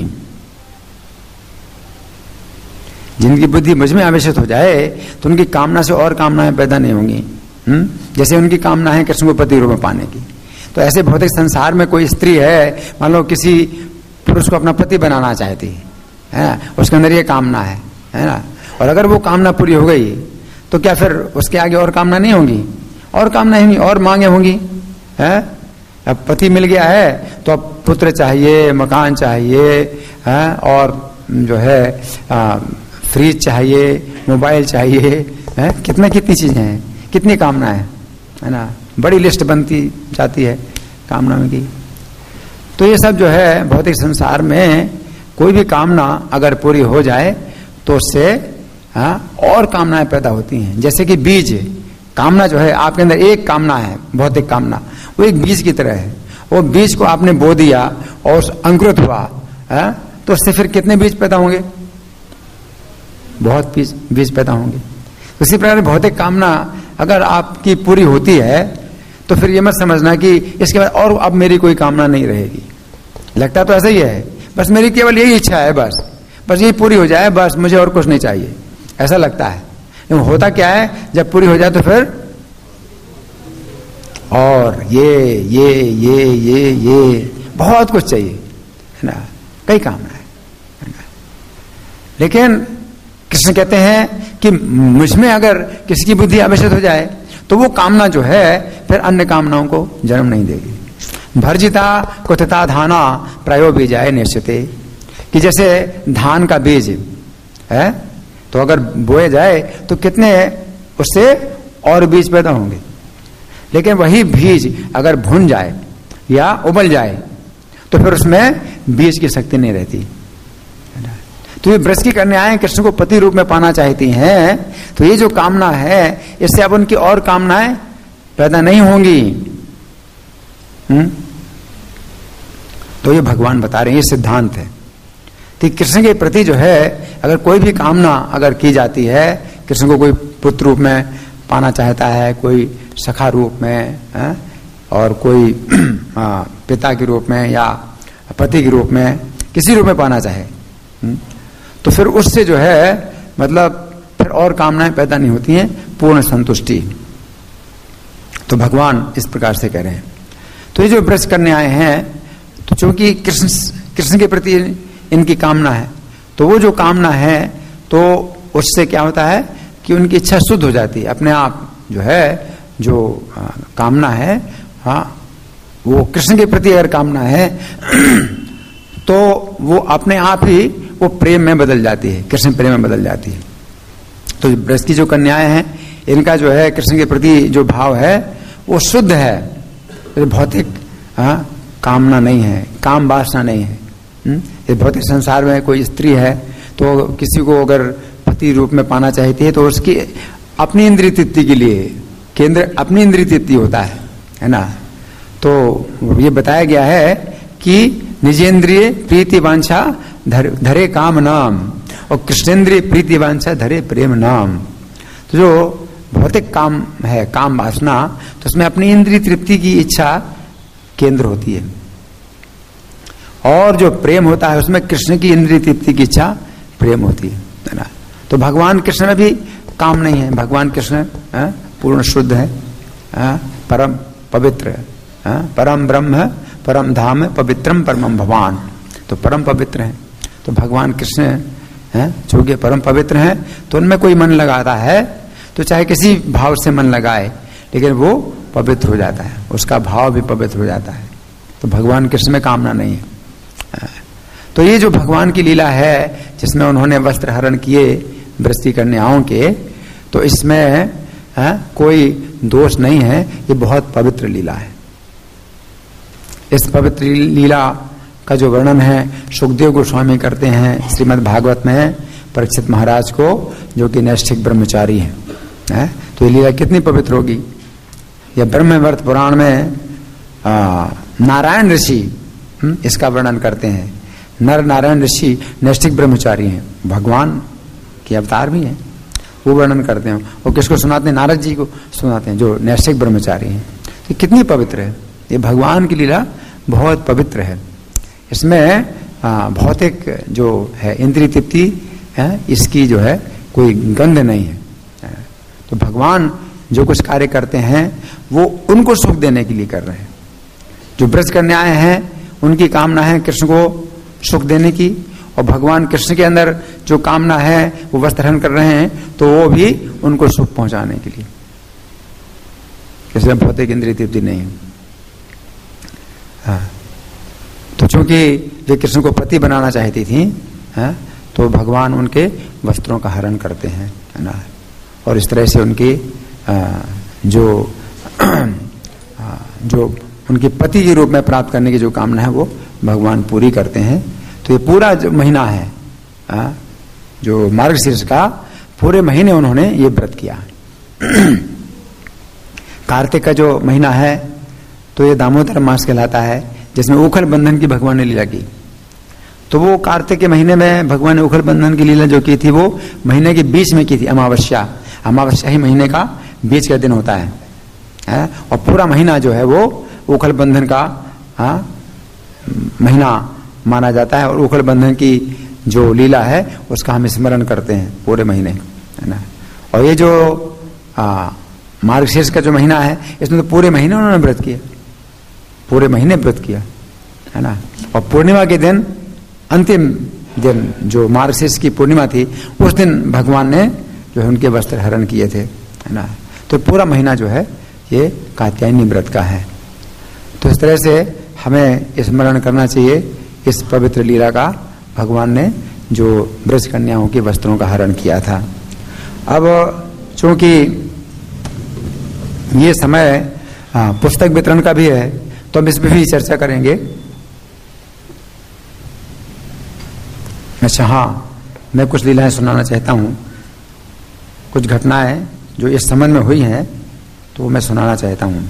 जिनकी बुद्धि मुझ में आवेशित हो जाए तो उनकी कामना से और कामनाएं पैदा नहीं होंगी। हुँ? जैसे उनकी कामना है कृष्ण को पति रूप में पाने की, तो ऐसे भौतिक संसार में कोई स्त्री है, मान लो किसी पुरुष को अपना पति बनाना चाहती है, उसके अंदर ये कामना है, है ना। और अगर वो कामना पूरी हो गई तो क्या फिर उसके आगे और कामना नहीं होंगी, और कामना होंगी, और मांगे होंगी, है। अब पति मिल गया है तो अब पुत्र चाहिए, मकान चाहिए, है, और जो है आ, फ्रिज चाहिए, मोबाइल चाहिए, है, कितना कितनी चीजें हैं, कितनी कामना है, है ना। बड़ी लिस्ट बनती जाती है कामनाओं की। तो ये सब जो है भौतिक संसार में कोई भी कामना अगर पूरी हो जाए तो उससे हाँ और कामनाएं पैदा होती हैं। जैसे कि बीज कामना जो है, आपके अंदर एक कामना है, भौतिक कामना, वो एक बीज की तरह है। वो बीज को आपने बो दिया और अंकुरित हुआ, है, तो उससे फिर कितने बीज पैदा होंगे, बहुत बीज बीज पैदा होंगे। उसी प्रकार भौतिक कामना अगर आपकी पूरी होती है तो फिर ये मत समझना कि इसके बाद और अब मेरी कोई कामना नहीं रहेगी। लगता तो ऐसा ही है, बस मेरी केवल यही इच्छा है, बस बस यही पूरी हो जाए, बस मुझे और कुछ नहीं चाहिए, ऐसा लगता है। लेकिन होता क्या है, जब पूरी हो जाए तो फिर और ये ये ये ये ये बहुत कुछ चाहिए, है ना, कई कामना है। लेकिन कृष्ण कहते हैं कि मुझमें अगर किसी की बुद्धि अवशत हो जाए तो वो कामना जो है फिर अन्य कामनाओं को जन्म नहीं देगी। भर्जिता कुतता धाना प्रायो बीजाय निश्चिते, कि जैसे धान का बीज है तो अगर बोए जाए तो कितने उससे और बीज पैदा होंगे। लेकिन वही बीज अगर भुन जाए या उबल जाए तो फिर उसमें बीज की शक्ति नहीं रहती। तो ये ब्रज की कन्याएं कृष्ण को पति रूप में पाना चाहती हैं, तो ये जो कामना है इससे अब उनकी और कामनाएं पैदा नहीं होंगी। हम्म तो ये भगवान बता रहे हैं, ये सिद्धांत है। तो कृष्ण के प्रति जो है अगर कोई भी कामना अगर की जाती है, कृष्ण को कोई पुत्र रूप में पाना चाहता है, कोई सखा रूप में है, और कोई पिता के रूप में या पति के रूप में, किसी रूप में पाना चाहे, तो फिर उससे जो है मतलब फिर और कामनाएं पैदा नहीं होती हैं, पूर्ण संतुष्टि। तो भगवान इस प्रकार से कह रहे हैं। तो ये जो ब्रज करने आए हैं, तो चूंकि कृष्ण कृष्ण के प्रति इनकी कामना है, तो वो जो कामना है तो उससे क्या होता है कि उनकी इच्छा शुद्ध हो जाती है अपने आप। जो है जो आ, कामना है, हाँ, वो कृष्ण के प्रति अगर कामना है तो वो अपने आप ही वो प्रेम में बदल जाती है, कृष्ण प्रेम में बदल जाती है। तो ब्रज की जो कन्याएं हैं, इनका जो है कृष्ण के प्रति जो भाव है वो शुद्ध है, तो भौतिक हाँ कामना नहीं है, काम वासना नहीं है। ये भौतिक संसार में कोई स्त्री है तो किसी को अगर पति रूप में पाना चाहती है तो उसकी अपनी इंद्रिय तृप्ति के लिए केंद्र अपनी इंद्रिय तृप्ति होता है, है ना। तो ये बताया गया है कि निजेंद्रिय प्रीति वांछा धर, धरे काम नाम, और कृष्णेंद्रिय प्रीति वांछा धरे प्रेम नाम। तो जो भौतिक काम है, काम वासना, तो उसमें अपनी इंद्रिय तृप्ति की इच्छा केंद्र होती है, और जो प्रेम होता है उसमें कृष्ण की इंद्रिय तृप्ति की इच्छा प्रेम होती है ना। तो भगवान कृष्ण में भी काम नहीं है, भगवान कृष्ण पूर्ण शुद्ध है, परम पवित्र, परम ब्रह्म परम धाम पवित्रम परमम भगवान, तो परम पवित्र है। तो भगवान कृष्ण है जो कि परम पवित्र हैं, तो उनमें कोई मन लगाता है तो चाहे किसी भाव से मन लगाए लेकिन वो पवित्र हो जाता है, उसका भाव भी पवित्र हो जाता है। तो भगवान कृष्ण में कामना नहीं है। तो ये जो भगवान की लीला है जिसमें उन्होंने वस्त्र हरण किए ब्रज की कन्याओं के, तो इसमें है, कोई दोष नहीं है, ये बहुत पवित्र लीला है। इस पवित्र लीला का जो वर्णन है सुखदेव गोस्वामी करते हैं श्रीमद् भागवत में परीक्षित महाराज को, जो कि नैष्ठिक ब्रह्मचारी हैं, है? तो ये लीला कितनी पवित्र होगी। यह ब्रह्मवर्त पुराण में आ, नारायण ऋषि इसका वर्णन करते हैं। नर नारायण ऋषि नैष्ठिक ब्रह्मचारी हैं, भगवान के अवतार भी हैं, वो वर्णन करते हैं। वो किसको सुनाते हैं? नारद जी को सुनाते हैं, जो नैष्ठिक ब्रह्मचारी हैं। तो कितनी पवित्र है ये भगवान की लीला, बहुत पवित्र है। इसमें भौतिक जो है इंद्रिय तृप्ति है, इसकी जो है कोई गंध नहीं है। तो भगवान जो कुछ कार्य करते हैं वो उनको सुख देने के लिए कर रहे हैं। जो ब्रज कन्याएं हैं उनकी कामना है कृष्ण को सुख देने की, और भगवान कृष्ण के अंदर जो कामना है वो वस्त्र हरण कर रहे हैं, तो वो भी उनको सुख पहुंचाने के लिए, इसमें भौतिक इंद्रिय तृप्ति नहीं। हाँ, तो चूंकि वे कृष्ण को पति बनाना चाहती थी, हाँ, तो भगवान उनके वस्त्रों का हरण करते हैं, है ना, और इस तरह से उनकी जो जो उनके पति के रूप में प्राप्त करने की जो कामना है वो भगवान पूरी करते हैं। तो ये पूरा जो महीना है, आ, जो मार्गशीर्ष का, पूरे महीने उन्होंने ये व्रत किया। कार्तिक का जो महीना है तो ये दामोदर मास कहलाता है, जिसमें उखल बंधन की भगवान ने लीला की। तो वो कार्तिक के महीने में भगवान ने उखल बंधन की लीला जो की थी वो महीने के बीच में की थी, अमावस्या। अमावस्या ही महीने का बीच का दिन होता है, है? और पूरा महीना जो है वो उखल बंधन का हाँ, महीना माना जाता है, और उखल बंधन की जो लीला है उसका हम स्मरण करते हैं पूरे महीने, है ना। और ये जो मार्गशीर्ष का जो महीना है, इसमें तो पूरे महीने उन्होंने व्रत किया, पूरे महीने व्रत किया, है ना। और पूर्णिमा के दिन, अंतिम दिन जो मार्गशीर्ष की पूर्णिमा थी, उस दिन भगवान ने जो है उनके वस्त्र हरण किए थे, है ना। तो पूरा महीना जो है ये कात्यायनी व्रत का है। तो इस तरह से हमें स्मरण करना चाहिए इस पवित्र लीला का, भगवान ने जो ब्रज कन्याओं के वस्त्रों का हरण किया था। अब चूंकि ये समय पुस्तक वितरण का भी है, तो हम इस पर भी चर्चा करेंगे। अच्छा, हाँ, मैं कुछ लीलाएं सुनाना चाहता हूँ, कुछ घटनाएं जो इस संबंध में हुई हैं, तो वो मैं सुनाना चाहता हूँ।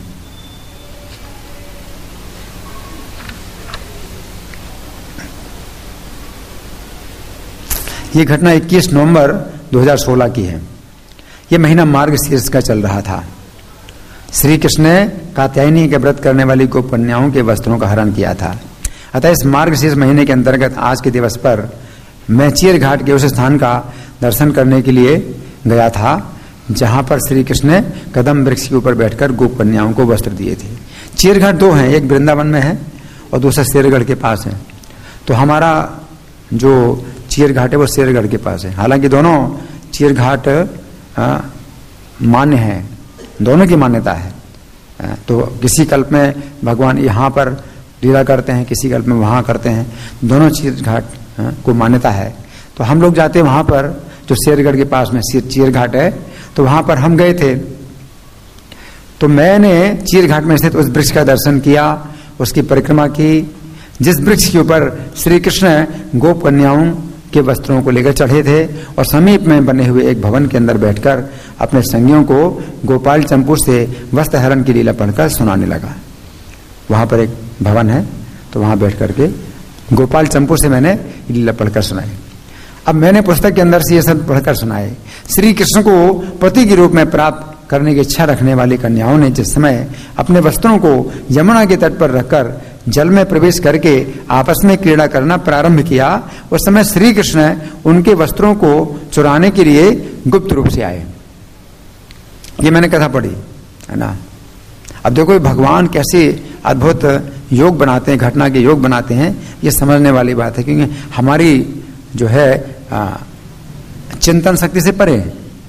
ये घटना इक्कीस नवंबर दो हज़ार सोलह की है। ये महीना मार्गशीर्ष का चल रहा था। श्री कृष्ण ने कात्यायनी के व्रत करने वाली गोप कन्याओं के वस्त्रों का हरण किया था। अतः इस मार्गशीर्ष महीने के अंतर्गत आज के दिवस पर मैं चीर घाट के उस स्थान का दर्शन करने के लिए गया था जहां पर श्री कृष्ण ने कदम वृक्ष के ऊपर बैठकर गोप कन्याओं को वस्त्र दिए थे। चीर घाट दो हैं, एक वृंदावन में है और दूसरा शेरगढ़ के पास है। तो हमारा जो चीर घाट है वो शेरगढ़ के पास है। हालांकि दोनों चीर घाट मान्य है, दोनों की मान्यता है। तो किसी कल्प में भगवान यहाँ पर लीला करते हैं, किसी कल्प में वहाँ करते हैं, दोनों चीर घाट को मान्यता है। तो हम लोग जाते हैं वहाँ पर, जो शेरगढ़ के पास में चीर घाट है, तो वहाँ पर हम गए थे। तो मैंने चीर घाट में स्थित उस वृक्ष का दर्शन किया, उसकी परिक्रमा की, जिस वृक्ष के ऊपर श्री कृष्ण गोप कन्याओं के वस्त्रों को लेकर चढ़े थे और समीप में बने हुए एक भवन के अंदर बैठकर अपने संगियों को गोपाल चंपूर से वस्त्र हरण की लीला पढ़कर सुनाने लगा। वहां पर एक भवन है, तो वहां बैठ करके गोपाल चंपूर से मैंने लीला पढ़कर सुनाई। अब मैंने पुस्तक के अंदर से ये सब पढ़कर सुनाए। श्री कृष्ण को पति के रूप में प्राप्त करने की इच्छा रखने वाली कन्याओं ने जिस समय अपने वस्त्रों को यमुना के तट पर रखकर जल में प्रवेश करके आपस में क्रीड़ा करना प्रारंभ किया, उस समय श्री कृष्ण उनके वस्त्रों को चुराने के लिए गुप्त रूप से आए। ये मैंने कथा पढ़ी, है ना। अब देखो भगवान कैसे अद्भुत योग बनाते हैं, घटना के योग बनाते हैं, ये समझने वाली बात है, क्योंकि हमारी जो है आ, चिंतन शक्ति से परे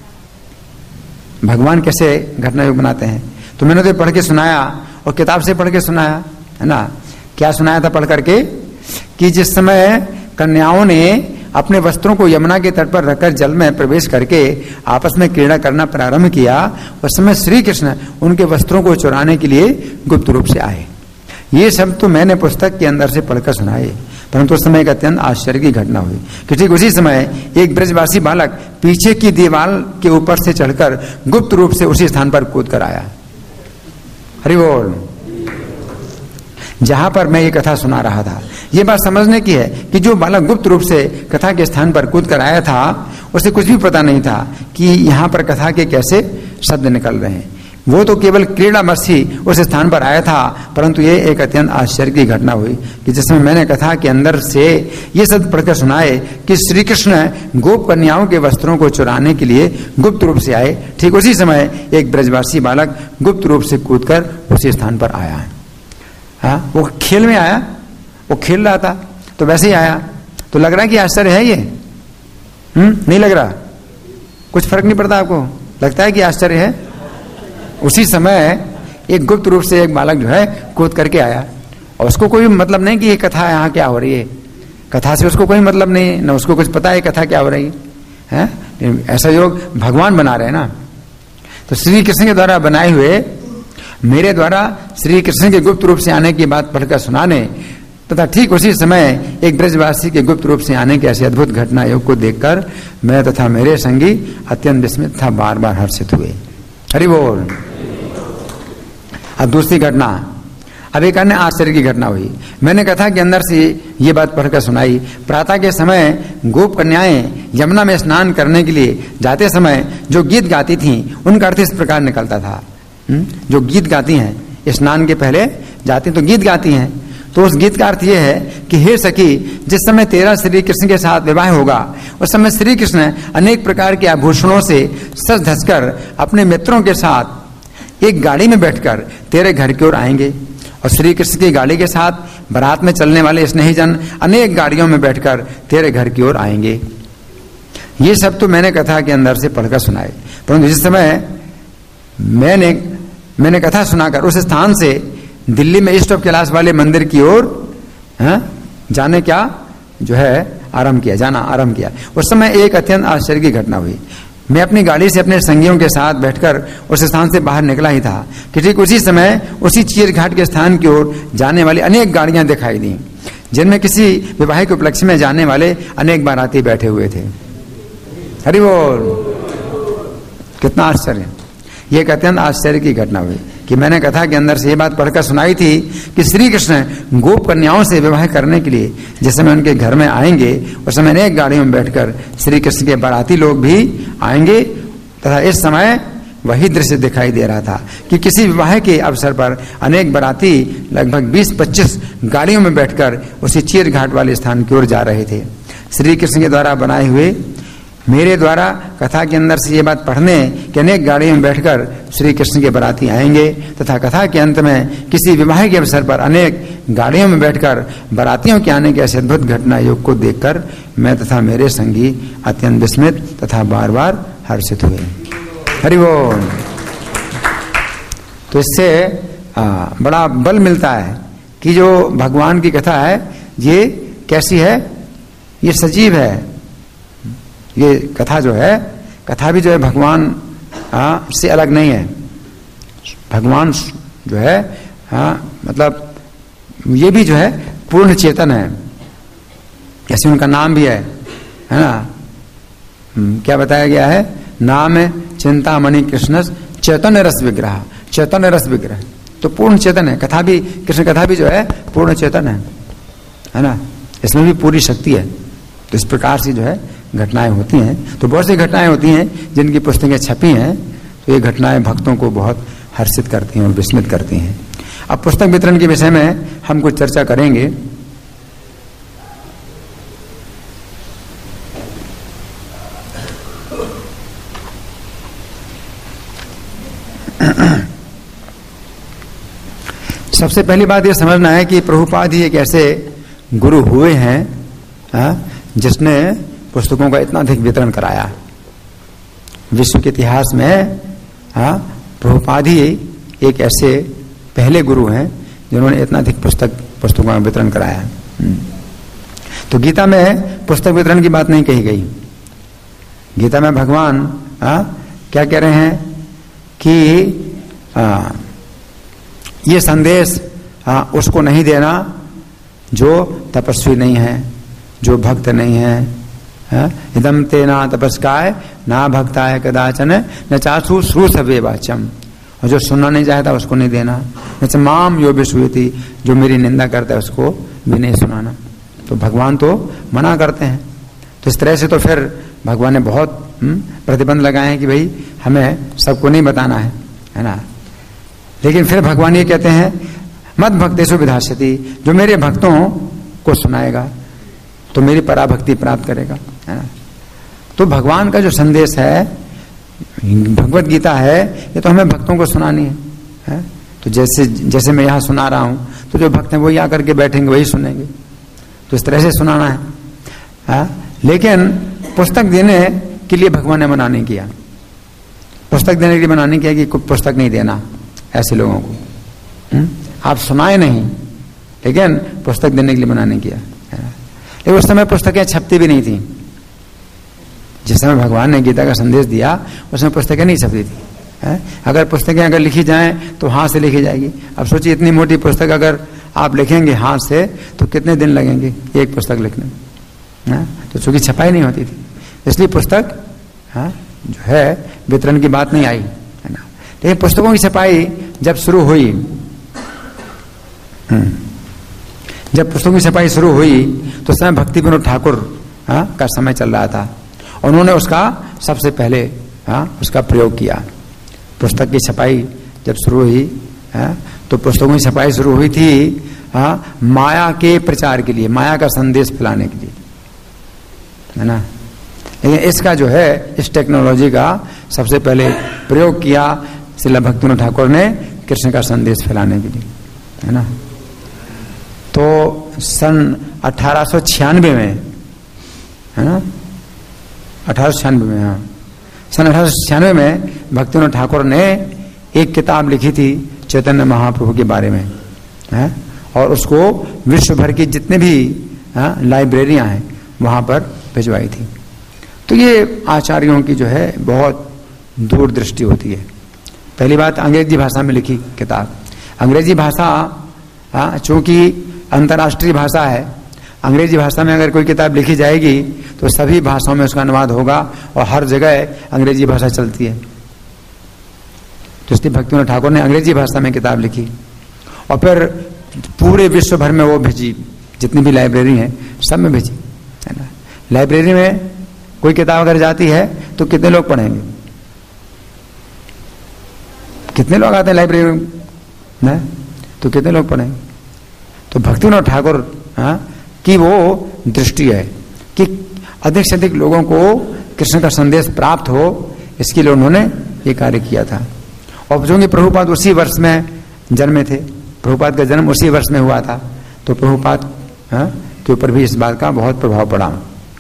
भगवान कैसे घटना योग बनाते हैं। तो मैंने तो पढ़ के सुनाया और किताब से पढ़ के सुनाया, है ना। क्या सुनाया था पढ़ करके, कि जिस समय कन्याओं ने अपने वस्त्रों को यमुना के तट पर रखकर जल में प्रवेश करके आपस में क्रीड़ा करना प्रारंभ किया, उस समय श्री कृष्ण उनके वस्त्रों को चुराने के लिए गुप्त रूप से आए। ये सब तो मैंने पुस्तक के अंदर से पढ़कर सुनाए, परंतु उस समय एक अत्यंत आश्चर्य की घटना हुई कि ठीक उसी समय एक ब्रजवासी बालक पीछे की दीवार के ऊपर से चढ़कर गुप्त रूप से उसी स्थान पर कूद कर आया। हरि बोल। जहां पर मैं ये कथा सुना रहा था, ये बात समझने की है कि जो बालक गुप्त रूप से कथा के स्थान पर कूद कर आया था, उसे कुछ भी पता नहीं था कि यहाँ पर कथा के कैसे शब्द निकल रहे हैं। वो तो केवल क्रीड़ा बस ही उस स्थान पर आया था, परंतु ये एक अत्यंत आश्चर्य की घटना हुई कि जिसमें मैंने कथा के अंदर से ये शब्द पढ़कर सुनाए कि श्री कृष्ण गोप कन्याओं के वस्त्रों को चुराने के लिए गुप्त रूप से आए। ठीक उसी समय एक ब्रजवासी बालक गुप्त रूप से कूदकर उसी स्थान पर आया। हाँ, वो खेल में आया, वो खेल रहा था तो वैसे ही आया। तो लग रहा है कि आश्चर्य है ये? हम्म नहीं लग रहा? कुछ फर्क नहीं पड़ता आपको? लगता है कि आश्चर्य है? उसी समय एक गुप्त रूप से एक बालक जो है कूद करके आया, और उसको कोई मतलब नहीं कि ये कथा यहाँ क्या हो रही है। कथा से उसको कोई मतलब नहीं, न उसको कुछ पता है कथा क्या हो रही है, है? ऐसा योग भगवान बना रहे हैं ना। तो श्री कृष्ण के द्वारा बनाए हुए, मेरे द्वारा श्री कृष्ण के गुप्त रूप से आने की बात पढ़कर सुनाने तथा ठीक उसी समय एक ब्रजवासी के गुप्त रूप से आने की ऐसी अद्भुत घटना योग को देखकर मैं तथा मेरे संगी अत्यंत विस्मित तथा बार बार हर्षित हुए। हरि बोल। अब दूसरी घटना, अब एक अन्य आश्चर्य की घटना हुई। मैंने कथा के अंदर से ये बात पढ़कर सुनाई। प्रातः के समय गोप कन्याएं यमुना में स्नान करने के लिए जाते समय जो गीत गाती थीं, उनका अर्थ इस प्रकार निकलता था। हुँ? जो गीत गाती हैं स्नान के पहले जाती तो गीत गाती हैं, तो उस गीत का अर्थ यह है कि हे सखी, जिस समय तेरा श्री कृष्ण के साथ विवाह होगा उस समय श्री कृष्ण अनेक प्रकार के आभूषणों से सज धज कर अपने मित्रों के साथ एक गाड़ी में बैठकर तेरे घर की ओर आएंगे, और श्री कृष्ण की गाड़ी के साथ बारात में चलने वाले स्नेहीजन अनेक गाड़ियों में बैठकर तेरे घर की ओर आएंगे। ये सब तो मैंने कथा के अंदर से पढ़कर सुनाए, परंतु जिस समय मैंने मैंने कथा सुनाकर उस स्थान से दिल्ली में ईस्ट ऑफ कैलाश वाले मंदिर की ओर जाने क्या जो है आरंभ किया जाना आरंभ किया, उस समय एक अत्यंत आश्चर्य की घटना हुई। मैं अपनी गाड़ी से अपने संगियों के साथ बैठकर उस स्थान से बाहर निकला ही था कि ठीक उसी समय उसी चीर घाट के स्थान की ओर जाने वाली अनेक गाड़ियां दिखाई दी, जिनमें किसी विवाहिक उपलक्ष्य में जाने वाले अनेक बाराती बैठे हुए थे। हरि बोल। कितना आश्चर्य! ये एक अत्यंत आश्चर्य की घटना हुई कि मैंने कथा के अंदर से ये बात पढ़कर सुनाई थी कि श्री कृष्ण गोप कन्याओं से विवाह करने के लिए जिस समय उनके घर में आएंगे उस समय अनेक गाड़ियों में बैठकर श्री कृष्ण के बाराती लोग भी आएंगे, तथा इस समय वही दृश्य दिखाई दे रहा था कि किसी विवाह के अवसर पर अनेक बाराती लगभग बीस पच्चीस गाड़ियों में बैठकर उसी चीर घाट वाले स्थान की ओर जा रहे थे। श्री कृष्ण के द्वारा बनाए हुए, मेरे द्वारा कथा के अंदर से ये बात पढ़ने कि अनेक गाड़ियों में बैठकर श्री कृष्ण के बाराती आएंगे, तथा कथा के अंत में किसी विवाह के अवसर पर अनेक गाड़ियों में बैठकर बारातियों के आने की ऐसी अद्भुत घटना योग को देखकर मैं तथा मेरे संगी अत्यंत विस्मित तथा बार बार हर्षित हुए। हरि बोल। तो इससे आ, बड़ा बल मिलता है कि जो भगवान की कथा है ये कैसी है, ये सजीव है। ये कथा जो है, कथा भी जो है भगवान आ, से अलग नहीं है। भगवान जो है आ, मतलब ये भी जो है पूर्ण चेतन है, ऐसे उनका नाम भी है, है ना। क्या बताया गया है? नाम है चिंतामणि कृष्ण चैतन्य रस विग्रह, चैतन्य रस विग्रह। तो पूर्ण चेतन है। कथा भी, कृष्ण कथा भी जो है पूर्ण चेतन है, है ना। इसमें भी पूरी शक्ति है। तो इस प्रकार से जो है घटनाएं होती हैं। तो बहुत सी घटनाएं होती हैं जिनकी पुस्तकें छपी हैं, तो ये घटनाएं भक्तों को बहुत हर्षित करती हैं और विस्मित करती हैं। अब पुस्तक वितरण के विषय में हम कुछ चर्चा करेंगे। सबसे पहली बात यह समझना है कि प्रभुपाद ही एक ऐसे गुरु हुए हैं जिसने पुस्तकों का इतना अधिक वितरण कराया। विश्व के इतिहास में प्रभुपाद ही एक ऐसे पहले गुरु हैं जिन्होंने इतना अधिक पुस्तक पुस्तकों का वितरण कराया। तो गीता में पुस्तक वितरण की बात नहीं कही गई। गीता में भगवान आ, क्या कह रहे हैं कि आ, ये संदेश आ, उसको नहीं देना जो तपस्वी नहीं है, जो भक्त नहीं है। इदम तेना तपस्काय ना भक्ताय कदाचन न चासु श्रूसवे वाचम। और जो सुनना नहीं चाहता उसको नहीं देना। जैसे माम यो विश्वती, जो मेरी निंदा करता है उसको भी नहीं सुनाना। तो भगवान तो मना करते हैं। तो इस तरह से तो फिर भगवान ने बहुत प्रतिबंध लगाए हैं कि भाई हमें सबको नहीं बताना है, है ना। लेकिन फिर भगवान ये कहते हैं मत भक्तेषु विधास्यति, जो मेरे भक्तों को सुनाएगा तो मेरी पराभक्ति प्राप्त करेगा, है ना। तो भगवान का जो संदेश है, भगवत गीता है, ये तो हमें भक्तों को सुनानी है, है? तो जैसे जैसे मैं यहाँ सुना रहा हूँ तो जो भक्त हैं वही आकर के बैठेंगे, वही सुनेंगे। तो इस तरह से सुनाना है। हाँ, लेकिन पुस्तक देने के लिए भगवान ने मना नहीं किया। पुस्तक देने के लिए मना नहीं किया कि पुस्तक नहीं देना ऐसे लोगों को। हुँ? आप सुनाए नहीं, लेकिन पुस्तक देने के लिए मना नहीं किया। लेकिन उस समय पुस्तकें छपती भी नहीं थी। जिस समय भगवान ने गीता का संदेश दिया उस समय पुस्तकें नहीं छपती थी। है? अगर पुस्तकें अगर लिखी जाएं तो हाथ से लिखी जाएगी। अब सोचिए इतनी मोटी पुस्तक अगर आप लिखेंगे हाथ से तो कितने दिन लगेंगे एक पुस्तक लिखने में। तो चूंकि छपाई नहीं होती थी इसलिए पुस्तक हाँ, जो है वितरण की बात नहीं आई, है ना। लेकिन पुस्तकों की छपाई जब शुरू हुई, जब पुस्तकों की छपाई शुरू हुई तो समय भक्ति विनोद ठाकुर हाँ, का समय चल रहा था। उन्होंने उसका सबसे पहले हाँ, उसका प्रयोग किया। पुस्तक की छपाई जब शुरू हुई हाँ, तो पुस्तकों की छपाई शुरू हुई थी हाँ, माया के प्रचार के लिए, माया का संदेश फैलाने के लिए, है ना। लेकिन इसका जो है इस टेक्नोलॉजी का सबसे पहले प्रयोग किया श्रील भक्ति विनोद ठाकुर ने कृष्ण का संदेश फैलाने के लिए, है ना। तो सन अठारह सौ छियानवे में, है ना, अठारह सौ छियानवे में हाँ सन अठारह सौ छियानवे में भक्ति विनोद ठाकुर ने एक किताब लिखी थी चैतन्य महाप्रभु के बारे में, है, और उसको विश्व भर की जितने भी लाइब्रेरियां हैं वहां पर भिजवाई थी। तो ये आचार्यों की जो है बहुत दूरदृष्टि होती है। पहली बात अंग्रेजी भाषा में लिखी किताब। अंग्रेजी भाषा चूंकि अंतर्राष्ट्रीय भाषा है, अंग्रेजी भाषा में अगर कोई किताब लिखी जाएगी तो सभी भाषाओं में उसका अनुवाद होगा और हर जगह अंग्रेजी भाषा चलती है। तो इसलिए भक्ति विनोद ठाकुर ने अंग्रेजी भाषा में किताब लिखी और फिर पूरे विश्व भर में वो भेजी, जितनी भी लाइब्रेरी हैं सब में भेजी, है ना। लाइब्रेरी में कोई किताब अगर जाती है तो कितने लोग पढ़ेंगे, कितने लोग आते हैं लाइब्रेरी में, तो कितने लोग पढ़ेंगे। तो भक्ति विनोद ठाकुर की वो दृष्टि है कि अधिक से अधिक लोगों को कृष्ण का संदेश प्राप्त हो, इसके लिए उन्होंने ये कार्य किया था। और जो कि प्रभुपाद उसी वर्ष में जन्मे थे, प्रभुपाद का जन्म उसी वर्ष में हुआ था, तो प्रभुपाद के ऊपर भी इस बात का बहुत प्रभाव पड़ा।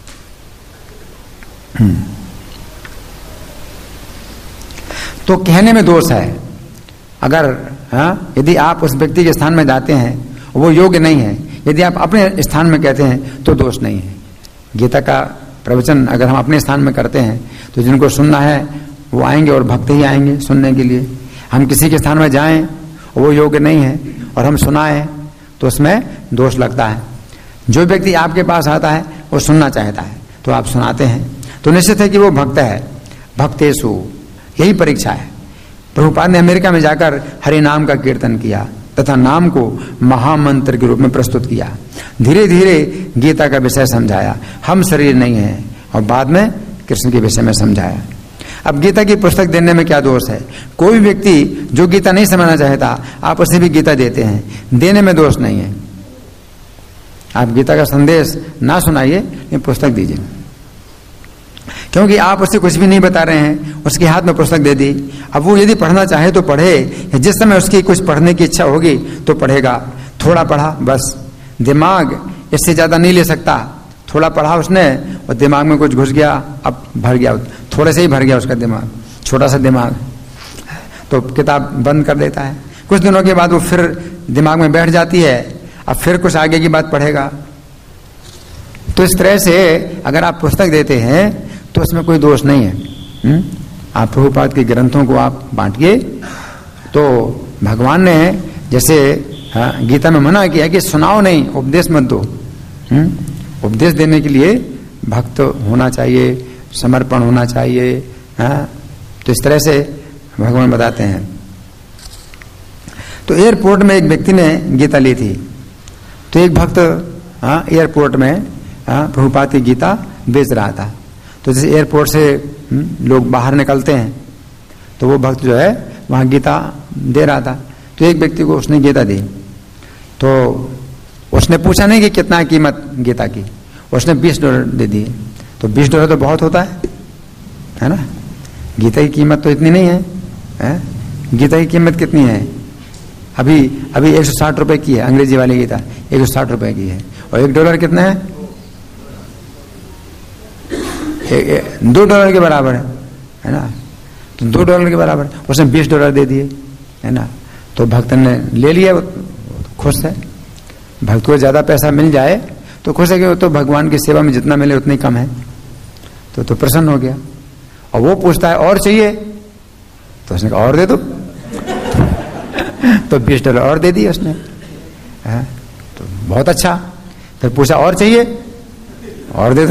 तो कहने में दोष है। अगर हाँ, यदि आप उस व्यक्ति के स्थान में जाते हैं वो योग्य नहीं है, यदि आप अपने स्थान में कहते हैं तो दोष नहीं है। गीता का प्रवचन अगर हम अपने स्थान में करते हैं तो जिनको सुनना है वो आएंगे और भक्त ही आएंगे सुनने के लिए। हम किसी के स्थान में जाएं और वो योग्य नहीं है और हम सुनाएं तो उसमें दोष लगता है। जो व्यक्ति आपके पास आता है वो सुनना चाहता है तो आप सुनाते हैं तो निश्चित है कि वो भक्त है। भक्तेषु, यही परीक्षा है। प्रभुपाद ने अमेरिका में जाकर हरि नाम का कीर्तन किया तथा नाम को महामंत्र के रूप में प्रस्तुत किया। धीरे धीरे गीता का विषय समझाया, हम शरीर नहीं है, और बाद में कृष्ण के विषय में समझाया। अब गीता की पुस्तक देने में क्या दोष है। कोई व्यक्ति जो गीता नहीं समझना चाहता आप उसे भी गीता देते हैं, देने में दोष नहीं है। आप गीता का संदेश ना सुनाइए लेकिन पुस्तक दीजिए, क्योंकि आप उसे कुछ भी नहीं बता रहे हैं, उसके हाथ में पुस्तक दे दी। अब वो यदि पढ़ना चाहे तो पढ़े, जिस समय उसकी कुछ पढ़ने की इच्छा होगी तो पढ़ेगा। थोड़ा पढ़ा बस, दिमाग इससे ज्यादा नहीं ले सकता। थोड़ा पढ़ा उसने और दिमाग में कुछ घुस गया, अब भर गया, थोड़े से ही भर गया उसका दिमाग, छोटा सा दिमाग, तो किताब बंद कर देता है। कुछ दिनों के बाद वो फिर दिमाग में बैठ जाती है, अब फिर कुछ आगे की बात पढ़ेगा। तो इस तरह से अगर आप पुस्तक देते हैं तो उसमें कोई दोष नहीं है। हुँ? आप प्रभुपाद के ग्रंथों को आप बांटिए। तो भगवान ने जैसे हाँ, गीता में मना किया कि सुनाओ नहीं, उपदेश मत दो। हुँ? उपदेश देने के लिए भक्त होना चाहिए, समर्पण होना चाहिए। हाँ? तो इस तरह से भगवान बताते हैं। तो एयरपोर्ट में एक व्यक्ति ने गीता ली थी, तो एक भक्त हाँ, एयरपोर्ट में हाँ, प्रभुपाद की गीता बेच रहा था। तो जैसे एयरपोर्ट से लोग बाहर निकलते हैं तो वो भक्त जो है वहाँ गीता दे रहा था। तो एक व्यक्ति को उसने गीता दी, तो उसने पूछा नहीं कि कितना कीमत गीता की, उसने बीस डॉलर दे दिए। तो बीस डॉलर तो बहुत होता है, है ना। गीता की कीमत तो इतनी नहीं है, है? गीता की कीमत कितनी है? अभी अभी एक सौ साठ रुपए की है अंग्रेजी वाली गीता, एक सौ साठ रुपए की है। और एक डॉलर कितना है? दो डॉलर के बराबर है, है ना। तो दो डॉलर के बराबर, उसने बीस डॉलर दे दिए, है ना। तो भक्त ने ले लिया, खुश है। भक्त को ज्यादा पैसा मिल जाए तो खुश है कि तो भगवान की सेवा में जितना मिले उतना ही कम है, तो तो प्रसन्न हो गया। और वो पूछता है और चाहिए, तो उसने कहा और दे दो। तो बीस डॉलर और दे दिए उसने, है? तो बहुत अच्छा। फिर पूछा और चाहिए, और दे दो।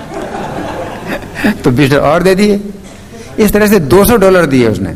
तो बीस डॉलर और दे दिए। इस तरह से दो सौ डॉलर दिए उसने,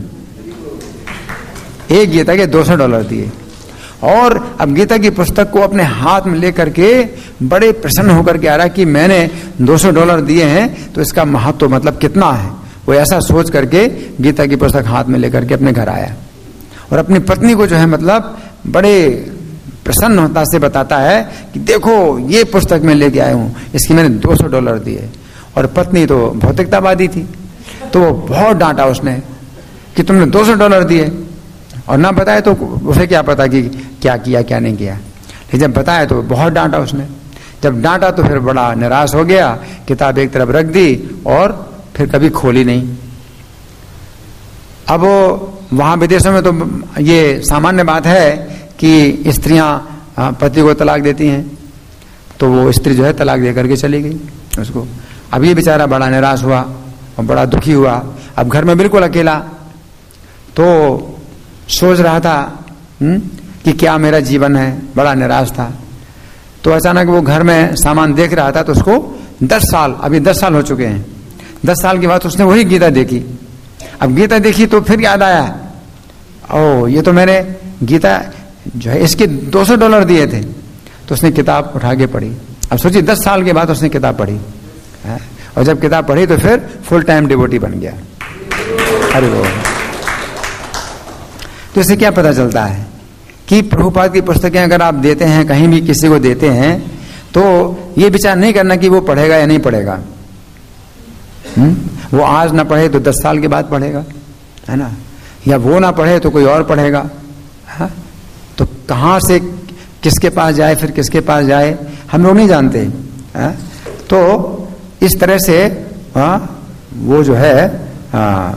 एक गीता के दो सौ डॉलर दिए। और अब गीता की पुस्तक को अपने हाथ में लेकर के बड़े प्रसन्न होकर के आ रहा कि मैंने दो सौ डॉलर दिए हैं तो इसका महत्व मतलब कितना है। वो ऐसा सोच करके गीता की पुस्तक हाथ में लेकर के अपने घर आया और अपनी पत्नी को जो है मतलब बड़े प्रसन्नता से बताता है कि देखो ये पुस्तक मैं लेके आया हूं, इसकी मैंने दो सौ डॉलर दिए। और पत्नी तो भौतिकतावादी थी, तो वो बहुत डांटा उसने कि तुमने दो सौ डॉलर दिए और ना बताए तो उसे क्या पता कि क्या किया क्या नहीं किया। लेकिन जब बताया तो बहुत डांटा उसने। जब डांटा तो फिर बड़ा निराश हो गया, किताब एक तरफ रख दी और फिर कभी खोली नहीं। अब वहां विदेशों में तो ये सामान्य बात है कि स्त्रियां पति को तलाक देती हैं, तो वो स्त्री जो है तलाक दे करके चली गई उसको। अब ये बेचारा बड़ा निराश हुआ और बड़ा दुखी हुआ, अब घर में बिल्कुल अकेला। तो सोच रहा था हुँ? कि क्या मेरा जीवन है, बड़ा निराश था। तो अचानक वो घर में सामान देख रहा था, तो उसको दस साल अभी दस साल हो चुके हैं, दस साल के बाद उसने वही गीता देखी। अब गीता देखी तो फिर याद आया, ओ ये तो मैंने गीता जो है इसके दो सौ डॉलर दिए थे। तो उसने किताब उठा के पढ़ी। अब सोचिए दस साल के बाद उसने किताब पढ़ी है? और जब किताब पढ़ी तो फिर फुल टाइम डिवोटी बन गया। अरे वो तो इससे क्या पता चलता है कि प्रभुपाद की पुस्तकें अगर आप देते हैं, कहीं भी किसी को देते हैं, तो ये विचार नहीं करना कि वो पढ़ेगा या नहीं पढ़ेगा। हुँ? वो आज ना पढ़े तो दस साल के बाद पढ़ेगा, है ना, या वो ना पढ़े तो कोई और पढ़ेगा। हा? तो कहाँ से किसके पास जाए, फिर किसके पास जाए, हम लोग नहीं जानते। हा? तो इस तरह से हा? वो जो है हा?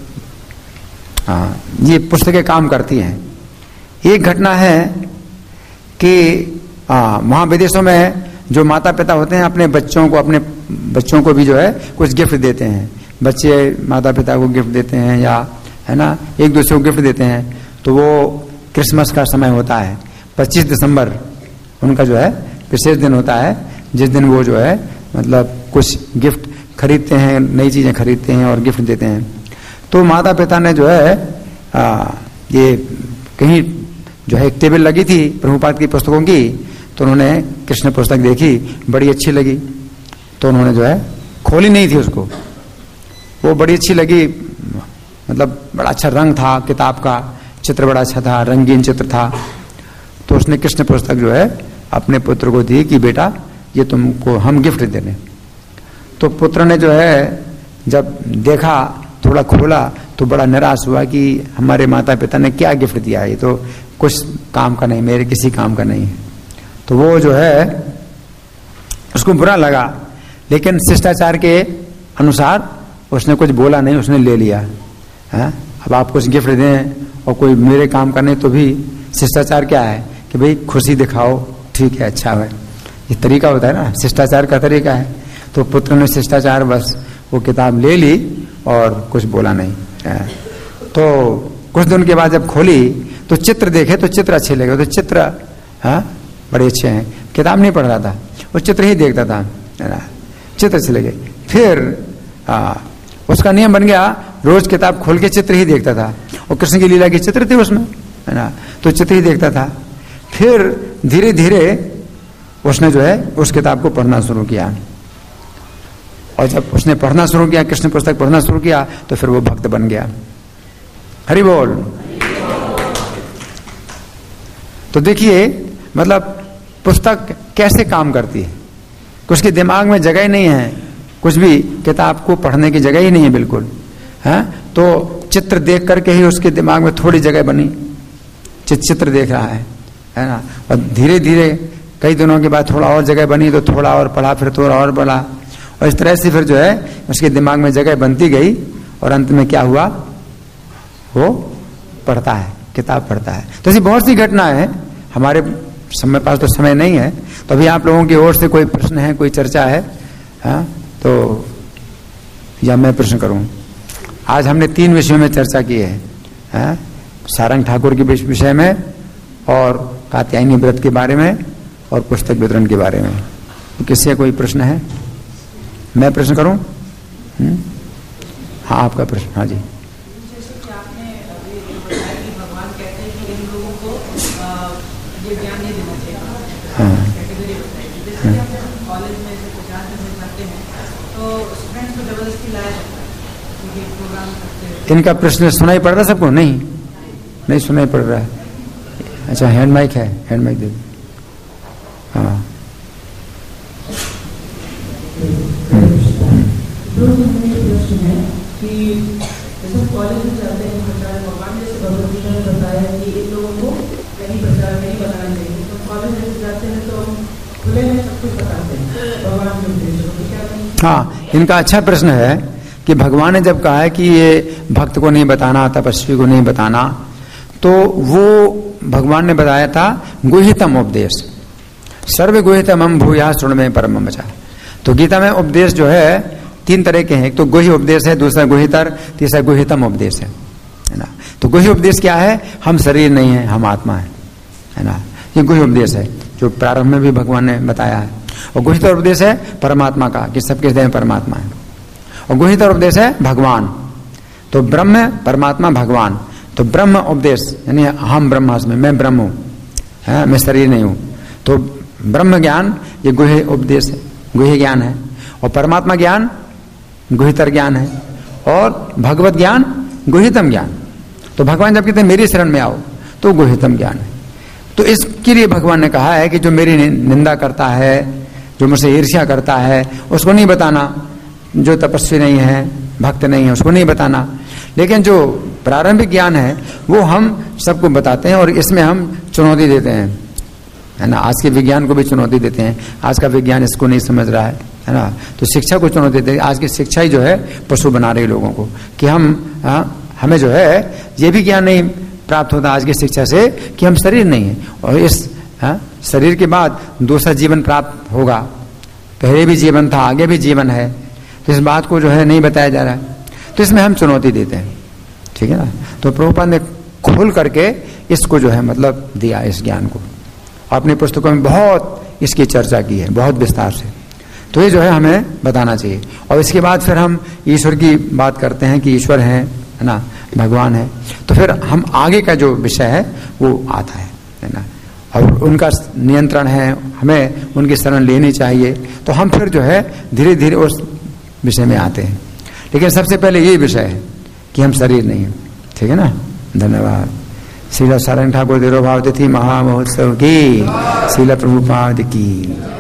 हा? ये पुस्तकें काम करती हैं। एक घटना है कि वहां विदेशों में जो माता पिता होते हैं अपने बच्चों को अपने बच्चों को भी जो है कुछ गिफ्ट देते हैं। बच्चे माता पिता को गिफ्ट देते हैं, या है ना, एक दूसरे को गिफ्ट देते हैं। तो वो क्रिसमस का समय होता है, पच्चीस दिसंबर उनका जो है विशेष दिन होता है, जिस दिन वो जो है मतलब कुछ गिफ्ट खरीदते हैं, नई चीजें खरीदते हैं और गिफ्ट देते हैं। तो माता पिता ने जो है आ, ये कहीं जो है एक टेबल लगी थी प्रभुपाद की पुस्तकों की, तो उन्होंने कृष्ण पुस्तक देखी, बड़ी अच्छी लगी। तो उन्होंने जो है खोली नहीं थी उसको, वो बड़ी अच्छी लगी, मतलब बड़ा अच्छा रंग था किताब का, चित्र बड़ा अच्छा था, रंगीन चित्र था। तो उसने कृष्ण पुस्तक जो है अपने पुत्र को दी कि बेटा ये तुमको हम गिफ्ट दे दें। तो पुत्र ने जो है जब देखा, थोड़ा खोला, तो बड़ा निराश हुआ कि हमारे माता पिता ने क्या गिफ्ट दिया, ये तो कुछ काम का नहीं, मेरे किसी काम का नहीं है। तो वो जो है उसको बुरा लगा, लेकिन शिष्टाचार के अनुसार उसने कुछ बोला नहीं, उसने ले लिया है। अब आप कुछ गिफ्ट दें और कोई मेरे काम का नहीं, तो भी शिष्टाचार क्या है कि भाई खुशी दिखाओ, ठीक है, अच्छा है, ये तरीका होता है ना, शिष्टाचार का तरीका है। तो पुत्र ने शिष्टाचार बस वो किताब ले ली और कुछ बोला नहीं है। तो कुछ दिन के बाद जब खोली तो चित्र देखे, तो चित्र अच्छे लगे, तो चित्र हाँ बड़े अच्छे हैं। किताब नहीं पढ़ रहा था, वो चित्र ही देखता था, है ना, चित्र अच्छे लगे। फिर आ, उसका नियम बन गया, रोज किताब खोल के चित्र ही देखता था, और कृष्ण की लीला के चित्र थे उसमें, है ना, तो चित्र ही देखता था। फिर धीरे धीरे उसने जो है उस किताब को पढ़ना शुरू किया, और जब उसने पढ़ना शुरू किया, कृष्ण पुस्तक पढ़ना शुरू किया, तो फिर वो भक्त बन गया। हरि बोल। तो देखिए मतलब पुस्तक कैसे काम करती है, उसके दिमाग में जगह ही नहीं है, कुछ भी किताब को पढ़ने की जगह ही नहीं है बिल्कुल, है। तो चित्र देख करके ही उसके दिमाग में थोड़ी जगह बनी, चित्र देख रहा है, है ना, और धीरे धीरे कई दिनों के बाद थोड़ा और जगह बनी, तो थोड़ा और पढ़ा, फिर थोड़ा और पढ़ा, और इस तरह से फिर जो है उसके दिमाग में जगह बनती गई और अंत में क्या हुआ, वो पढ़ता है, किताब पढ़ता है। तो ऐसी बहुत सी घटनाएं हैं। हमारे समय पास तो समय नहीं है, तो अभी आप लोगों की ओर से कोई प्रश्न है, कोई चर्चा है, हाँ, तो या मैं प्रश्न करूं। आज हमने तीन विषयों में चर्चा की है, हाँ? सारंग ठाकुर के विषय में और कात्यायनी व्रत के बारे में और पुस्तक वितरण के बारे में। तो किससे कोई प्रश्न है? मैं प्रश्न करूं? हुँ? हाँ, आपका प्रश्न। हाँ जी। जैसे कि आपने अभी बताया कि भगवान कहते हैं कि इन लोगों को ये ज्ञान नहीं देना चाहिए, हाँ। कैटेगरी बताई। जैसे कि हम कॉलेज में से पचास में जाते हैं तो स्टूडेंट्स को जबरदस्ती लाया जाता है क्योंकि प्रोग्राम करते हैं। इनका प्रश्न सुनाई पड़ रहा है सबको? नहीं, नहीं सुनाई पड़ रहा है। अच्छा, हैंड माइक है, हैंड माइक दे दो। हाँ, तो हमें ये प्रश्न है कि जैसे कॉलेज में जाते हैं प्रचार, भगवान जैसे भगवत गीता ने बताया कि इन लोगों को कहीं प्रचार नहीं बताना चाहिए, तो कॉलेज में जाते हैं तो हम खुले में सब कुछ बताते हैं भगवान के उद्देश्य को, क्या नहीं? हाँ, इनका अच्छा प्रश्न है कि भगवान ने जब कहा है कि ये भक्त को नहीं बताना, तपस्वी को नहीं बताना, तो वो भगवान ने बताया था गुहितम उपदेश, सर्व गुहितम हम भूया शृण में परम वचा। तो गीता में उपदेश जो है तीन तरह के हैं, एक तो गुह्य उपदेश है, दूसरा गुहितर, तीसरा गुहितम उपदेश है, है ना। तो गुह्य उपदेश क्या है? हम शरीर नहीं है, हम आत्मा है, है ना। ये गुह्य उपदेश है जो प्रारंभ में भी भगवान ने बताया है। और गुहितर उपदेश है परमात्मा का, कि सबके हृदय में परमात्मा है। और गुहितर उपदेश है भगवान, तो ब्रह्म परमात्मा भगवान। तो ब्रह्म उपदेश यानी हम ब्रह्मास्मि, मैं ब्रह्म हूं, है, मैं शरीर नहीं हूं। तो ब्रह्म ज्ञान ये गुह्य उपदेश है, गुह्य ज्ञान है। और परमात्मा ज्ञान गुहितर ज्ञान है, और भगवत ज्ञान गुहितम ज्ञान। तो भगवान जब कहते हैं मेरी शरण में आओ, तो गुहितम ज्ञान है। तो इसके लिए भगवान ने कहा है कि जो मेरी निंदा करता है, जो मुझसे ईर्ष्या करता है, उसको नहीं बताना। जो तपस्वी नहीं है, भक्त नहीं है, उसको नहीं बताना। लेकिन जो प्रारंभिक ज्ञान है वो हम सबको बताते हैं, और इसमें हम चुनौती देते हैं, है ना। आज के विज्ञान को भी चुनौती देते हैं। आज का विज्ञान इसको नहीं समझ रहा है, है ना। तो शिक्षा को चुनौती देते हैं। आज की शिक्षा ही जो है पशु बना रही लोगों को, कि हम आ, हमें जो है ये भी ज्ञान नहीं प्राप्त होता आज की शिक्षा से कि हम शरीर नहीं है, और इस आ, शरीर के बाद दूसरा जीवन प्राप्त होगा। पहले भी जीवन था, आगे भी जीवन है, तो इस बात को जो है नहीं बताया जा रहा है। तो इसमें हम चुनौती देते हैं, ठीक है ना। तो प्रभुपाद ने खोल करके इसको जो है मतलब दिया, इस ज्ञान को। अपनी पुस्तकों में बहुत इसकी चर्चा की है, बहुत विस्तार से। तो ये जो है हमें बताना चाहिए। और इसके बाद फिर हम ईश्वर की बात करते हैं कि ईश्वर है, है ना, भगवान है। तो फिर हम आगे का जो विषय है वो आता है, है ना। और उनका नियंत्रण है, हमें उनकी शरण लेनी चाहिए। तो हम फिर जो है धीरे धीरे उस विषय में आते हैं। लेकिन सबसे पहले यही विषय है कि हम शरीर नहीं है, ठीक है ना। धन्यवाद। श्रील सारंग ठाकुर देवभाव तिथि महामहोत्सव की, श्रील प्रभुपाद की।